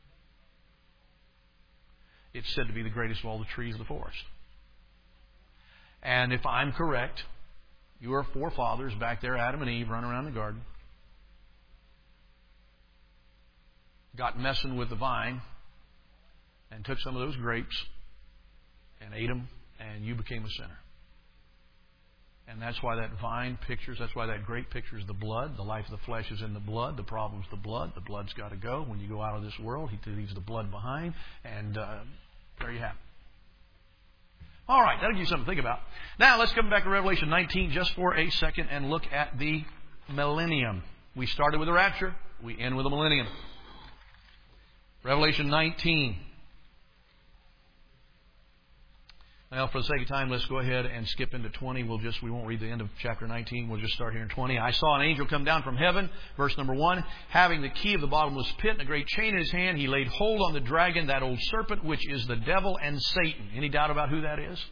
S1: It's said to be the greatest of all the trees of the forest. And if I'm correct, your forefathers back there, Adam and Eve, running around the garden, got messing with the vine and took some of those grapes and ate them, and you became a sinner. And that's why that vine pictures, that's why that grape pictures the blood. The life of the flesh is in the blood. The problem's the blood. The blood's got to go. When you go out of this world, he leaves the blood behind. And there you have it. All right, that'll give you something to think about. Now, let's come back to Revelation 19 just for a second and look at the millennium. We started with the rapture. We end with the millennium. Revelation 19. Now, for the sake of time, let's go ahead and skip into 20. We won't read the end of chapter 19. We'll just start here in 20. I saw an angel come down from heaven, verse number 1, having the key of the bottomless pit and a great chain in his hand. He laid hold on the dragon, that old serpent, which is the devil and Satan. Any doubt about who that is?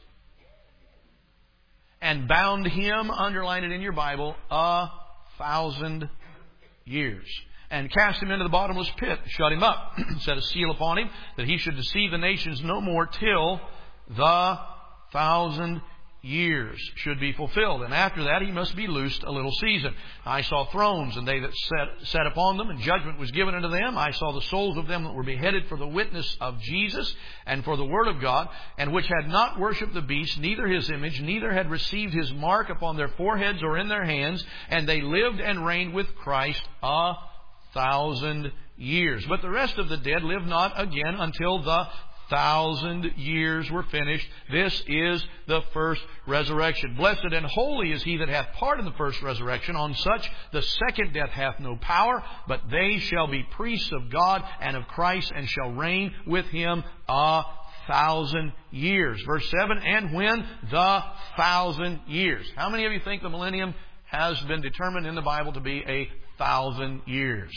S1: And bound him, underline it in your Bible, 1,000 years. And cast him into the bottomless pit, shut him up, set a seal upon him, that he should deceive the nations no more till the 1,000 years should be fulfilled. And after that he must be loosed a little season. I saw thrones, and they that sat upon them, and judgment was given unto them. I saw the souls of them that were beheaded for the witness of Jesus and for the word of God, and which had not worshipped the beast, neither his image, neither had received his mark upon their foreheads or in their hands, and they lived and reigned with Christ 1,000 years. But the rest of the dead lived not again until the 1,000 years were finished. This is the first resurrection. Blessed and holy is he that hath part in the first resurrection. On such the second death hath no power, but they shall be priests of God and of Christ, and shall reign with him 1,000 years. Verse 7, and when the 1,000 years. How many of you think the millennium has been determined in the Bible to be 1,000 years?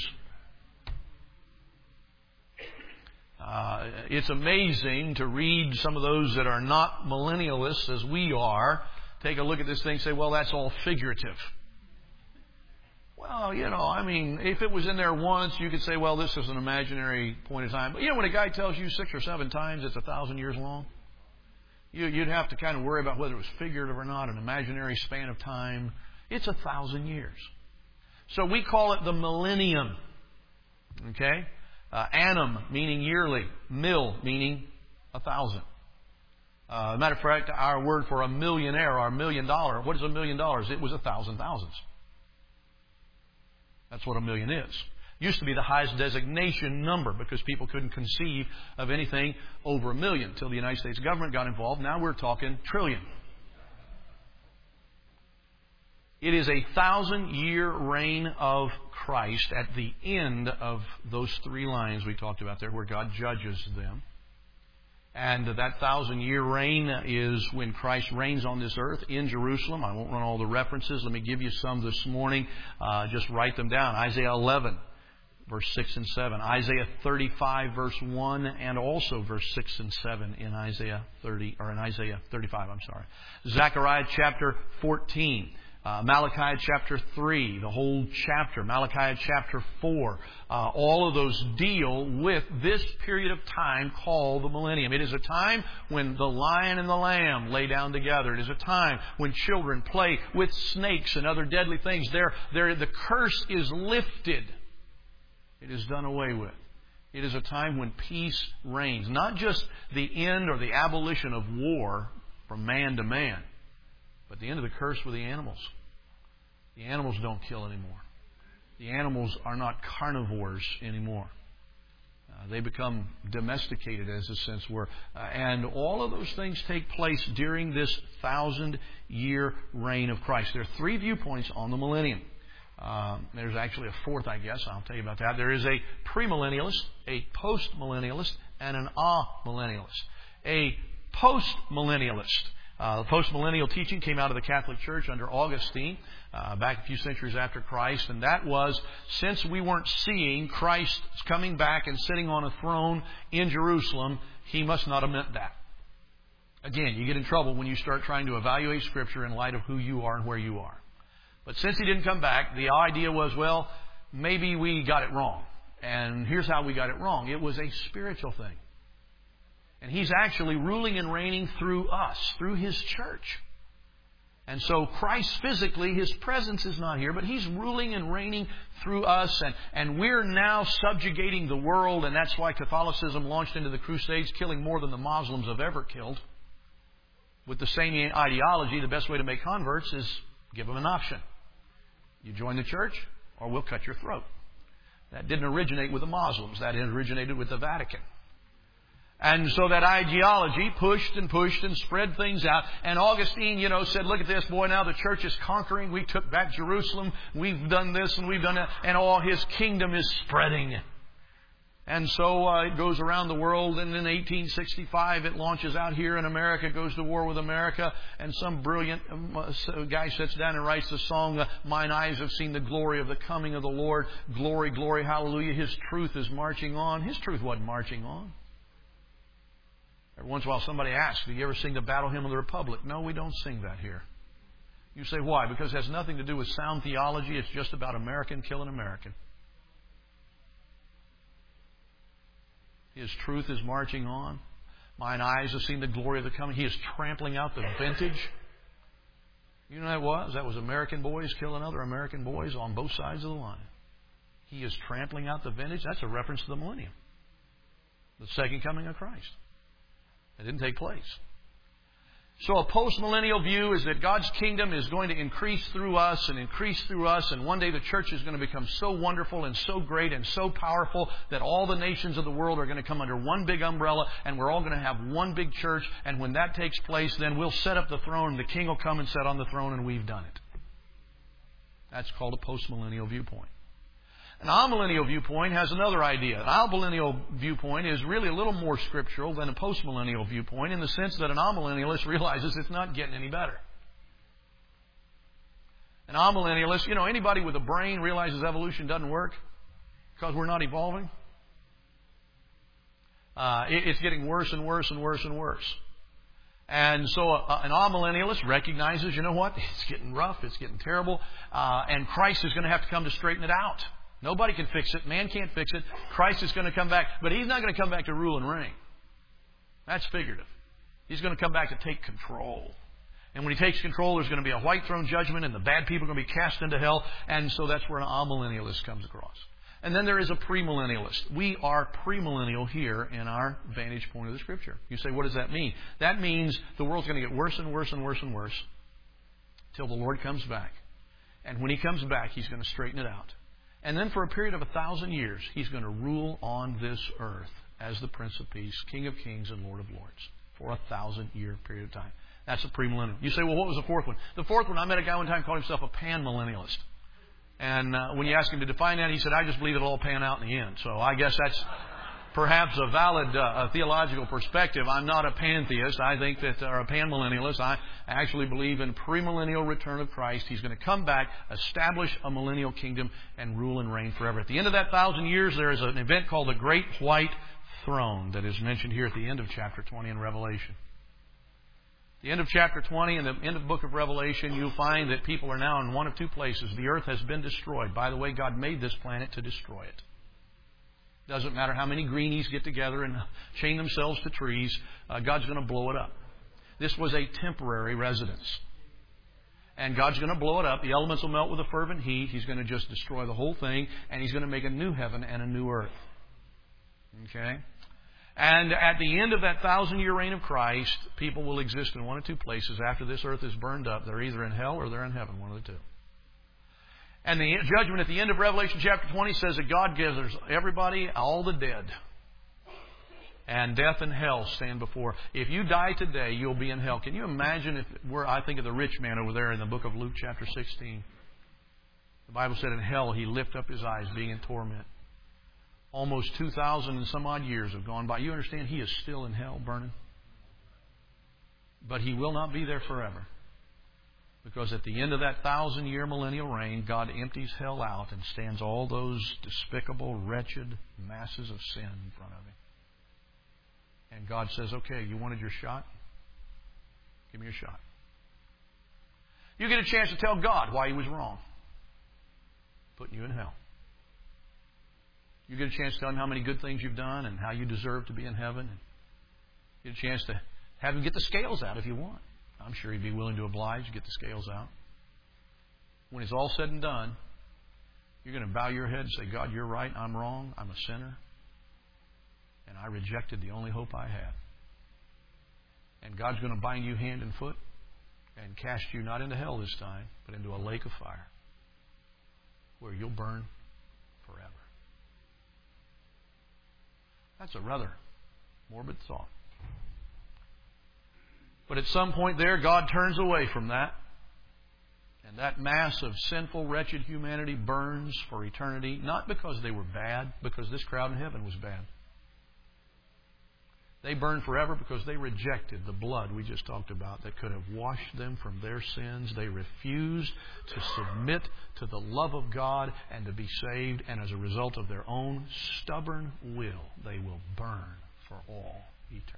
S1: It's amazing to read some of those that are not millennialists as we are. Take a look at this thing and say, well, that's all figurative. Well, if it was in there once, you could say, well, this is an imaginary point of time. But, when a guy tells you 6 or 7 times it's 1,000 years long, you'd have to kind of worry about whether it was figurative or not, an imaginary span of time. It's 1,000 years. So we call it the millennium. Okay? Annum, meaning yearly. Mil, meaning 1,000. Matter of fact, our word for a millionaire, or $1 million, what is $1 million? It was 1,000 thousands. That's what $1 million is. Used to be the highest designation number because people couldn't conceive of anything over $1 million until the United States government got involved. Now we're talking trillion. It is 1,000-year reign of Christ at the end of those 3 lines we talked about there, where God judges them. And that 1,000-year reign is when Christ reigns on this earth in Jerusalem. I won't run all the references. Let me give you some this morning. Just write them down. Isaiah 11, verse 6 and 7. Isaiah 35, verse 1, and also verse 6 and 7 in Isaiah 35. Zechariah chapter 14. Malachi chapter 3, the whole chapter. Malachi chapter 4. All of those deal with this period of time called the millennium. It is a time when the lion and the lamb lay down together. It is a time when children play with snakes and other deadly things. The curse is lifted. It is done away with. It is a time when peace reigns. Not just the end or the abolition of war from man to man, but the end of the curse with the animals. The animals don't kill anymore. The animals are not carnivores anymore. They become domesticated, as a sense were. And all of those things take place during this 1,000-year reign of Christ. There are 3 viewpoints on the millennium. There's actually a 4th, I guess. I'll tell you about that. There is a premillennialist, a postmillennialist, and an amillennialist. A postmillennialist. The postmillennial teaching came out of the Catholic Church under Augustine back a few centuries after Christ, and that was, since we weren't seeing Christ coming back and sitting on a throne in Jerusalem, He must not have meant that. Again, you get in trouble when you start trying to evaluate Scripture in light of who you are and where you are. But since He didn't come back, the idea was, well, maybe we got it wrong. And here's how we got it wrong. It was a spiritual thing. And He's actually ruling and reigning through us, through His church. And so Christ physically, His presence is not here, but He's ruling and reigning through us. And we're now subjugating the world, and that's why Catholicism launched into the Crusades, killing more than the Muslims have ever killed. With the same ideology, the best way to make converts is give them an option. You join the church, or we'll cut your throat. That didn't originate with the Muslims. That originated with the Vatican. And so that ideology pushed and spread things out. And Augustine, said, look at this, boy, now the church is conquering. We took back Jerusalem. We've done this and we've done that. And all His kingdom is spreading. And so it goes around the world. And in 1865, it launches out here in America, goes to war with America. And some brilliant guy sits down and writes the song, Mine eyes have seen the glory of the coming of the Lord. Glory, glory, hallelujah. His truth is marching on. His truth wasn't marching on. Every once in a while somebody asks, do you ever sing the Battle Hymn of the Republic? No, we don't sing that here. You say, why? Because it has nothing to do with sound theology. It's just about American killing American. His truth is marching on. Mine eyes have seen the glory of the coming. He is trampling out the vintage. You know what that was? That was American boys killing other American boys on both sides of the line. He is trampling out the vintage. That's a reference to the millennium. The second coming of Christ. It didn't take place. So a postmillennial view is that God's kingdom is going to increase through us, and one day the church is going to become so wonderful and so great and so powerful that all the nations of the world are going to come under one big umbrella, and we're all going to have one big church, and when that takes place, then we'll set up the throne, and the king will come and sit on the throne, and we've done it. That's called a postmillennial viewpoint. An amillennial viewpoint has another idea. An amillennial viewpoint is really a little more scriptural than a postmillennial viewpoint in the sense that an amillennialist realizes it's not getting any better. An amillennialist, anybody with a brain realizes evolution doesn't work because we're not evolving. It's getting worse and worse and worse and worse. And so an amillennialist recognizes, it's getting rough, it's getting terrible, and Christ is going to have to come to straighten it out. Nobody can fix it. Man can't fix it. Christ is going to come back. But He's not going to come back to rule and reign. That's figurative. He's going to come back to take control. And when He takes control, there's going to be a white throne judgment, and the bad people are going to be cast into hell. And so that's where an amillennialist comes across. And then there is a premillennialist. We are premillennial here in our vantage point of the Scripture. You say, what does that mean? That means the world's going to get worse and worse and worse and worse till the Lord comes back. And when He comes back, He's going to straighten it out. And then for a period of 1,000 years, He's going to rule on this earth as the Prince of Peace, King of Kings, and Lord of Lords for a 1,000-year period of time. That's a premillennial. You say, well, what was the fourth one? The fourth one, I met a guy one time who called himself a panmillennialist. And when you ask him to define that, he said, I just believe it'll all pan out in the end. So I guess perhaps a valid theological perspective. I'm not a pantheist. I think that, or a panmillennialist. I actually believe in premillennial return of Christ. He's going to come back, establish a millennial kingdom, and rule and reign forever. At the end of that 1,000 years, there is an event called the Great White Throne that is mentioned here at the end of chapter 20 in Revelation. At the end of chapter 20 and the end of the book of Revelation, you'll find that people are now in one of two places. The earth has been destroyed. By the way, God made this planet to destroy it. Doesn't matter how many greenies get together and chain themselves to trees, God's going to blow it up. This was a temporary residence. And God's going to blow it up. The elements will melt with a fervent heat. He's going to just destroy the whole thing. And He's going to make a new heaven and a new earth. Okay? And at the end of that 1,000-year reign of Christ, people will exist in one of two places. After this earth is burned up, they're either in hell or they're in heaven, one of the two. And the judgment at the end of Revelation chapter 20 says that God gathers everybody, all the dead. And death and hell stand before. If you die today, you'll be in hell. Can you imagine if I think of the rich man over there in the book of Luke chapter 16. The Bible said in hell he lifted up his eyes being in torment. Almost 2,000 and some odd years have gone by. You understand he is still in hell burning? But he will not be there forever. Because at the end of that 1,000-year millennial reign, God empties hell out and stands all those despicable, wretched masses of sin in front of Him. And God says, okay, you wanted your shot? Give me your shot. You get a chance to tell God why He was wrong, putting you in hell. You get a chance to tell Him how many good things you've done and how you deserve to be in heaven. And you get a chance to have Him get the scales out if you want. I'm sure He'd be willing to oblige, get the scales out. When it's all said and done, you're going to bow your head and say, God, you're right, I'm wrong, I'm a sinner, and I rejected the only hope I had. And God's going to bind you hand and foot and cast you not into hell this time, but into a lake of fire where you'll burn forever. That's a rather morbid thought. But at some point there, God turns away from that. And that mass of sinful, wretched humanity burns for eternity, not because they were bad, because this crowd in heaven was bad. They burn forever because they rejected the blood we just talked about that could have washed them from their sins. They refused to submit to the love of God and to be saved. And as a result of their own stubborn will, they will burn for all eternity.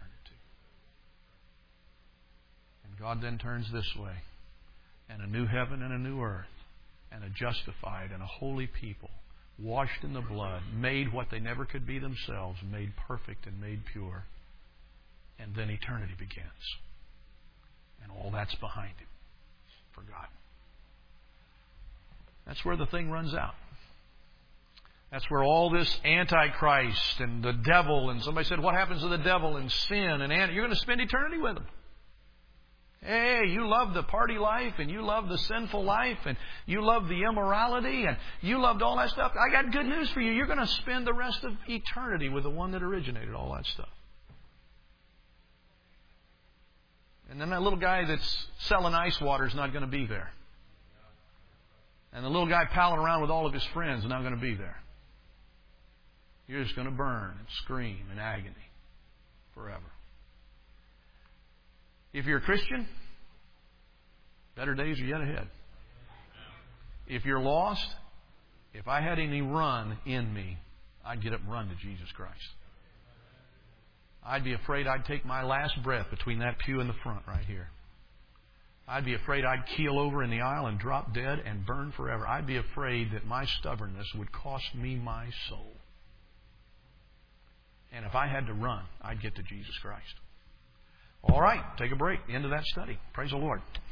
S1: And God then turns this way. And a new heaven and a new earth. And a justified and a holy people. Washed in the blood. Made what they never could be themselves. Made perfect and made pure. And then eternity begins. And all that's behind Him. Forgotten. That's where the thing runs out. That's where all this Antichrist and the devil, and somebody said, what happens to the devil and sin and you're going to spend eternity with him. Hey, you love the party life and you love the sinful life and you love the immorality and you loved all that stuff. I got good news for you. You're going to spend the rest of eternity with the one that originated all that stuff. And then that little guy that's selling ice water is not going to be there. And the little guy palling around with all of his friends is not going to be there. You're just going to burn and scream in agony forever. If you're a Christian, better days are yet ahead. If you're lost, if I had any run in me, I'd get up and run to Jesus Christ. I'd be afraid I'd take my last breath between that pew and the front right here. I'd be afraid I'd keel over in the aisle and drop dead and burn forever. I'd be afraid that my stubbornness would cost me my soul. And if I had to run, I'd get to Jesus Christ. All right, take a break. End of that study. Praise the Lord.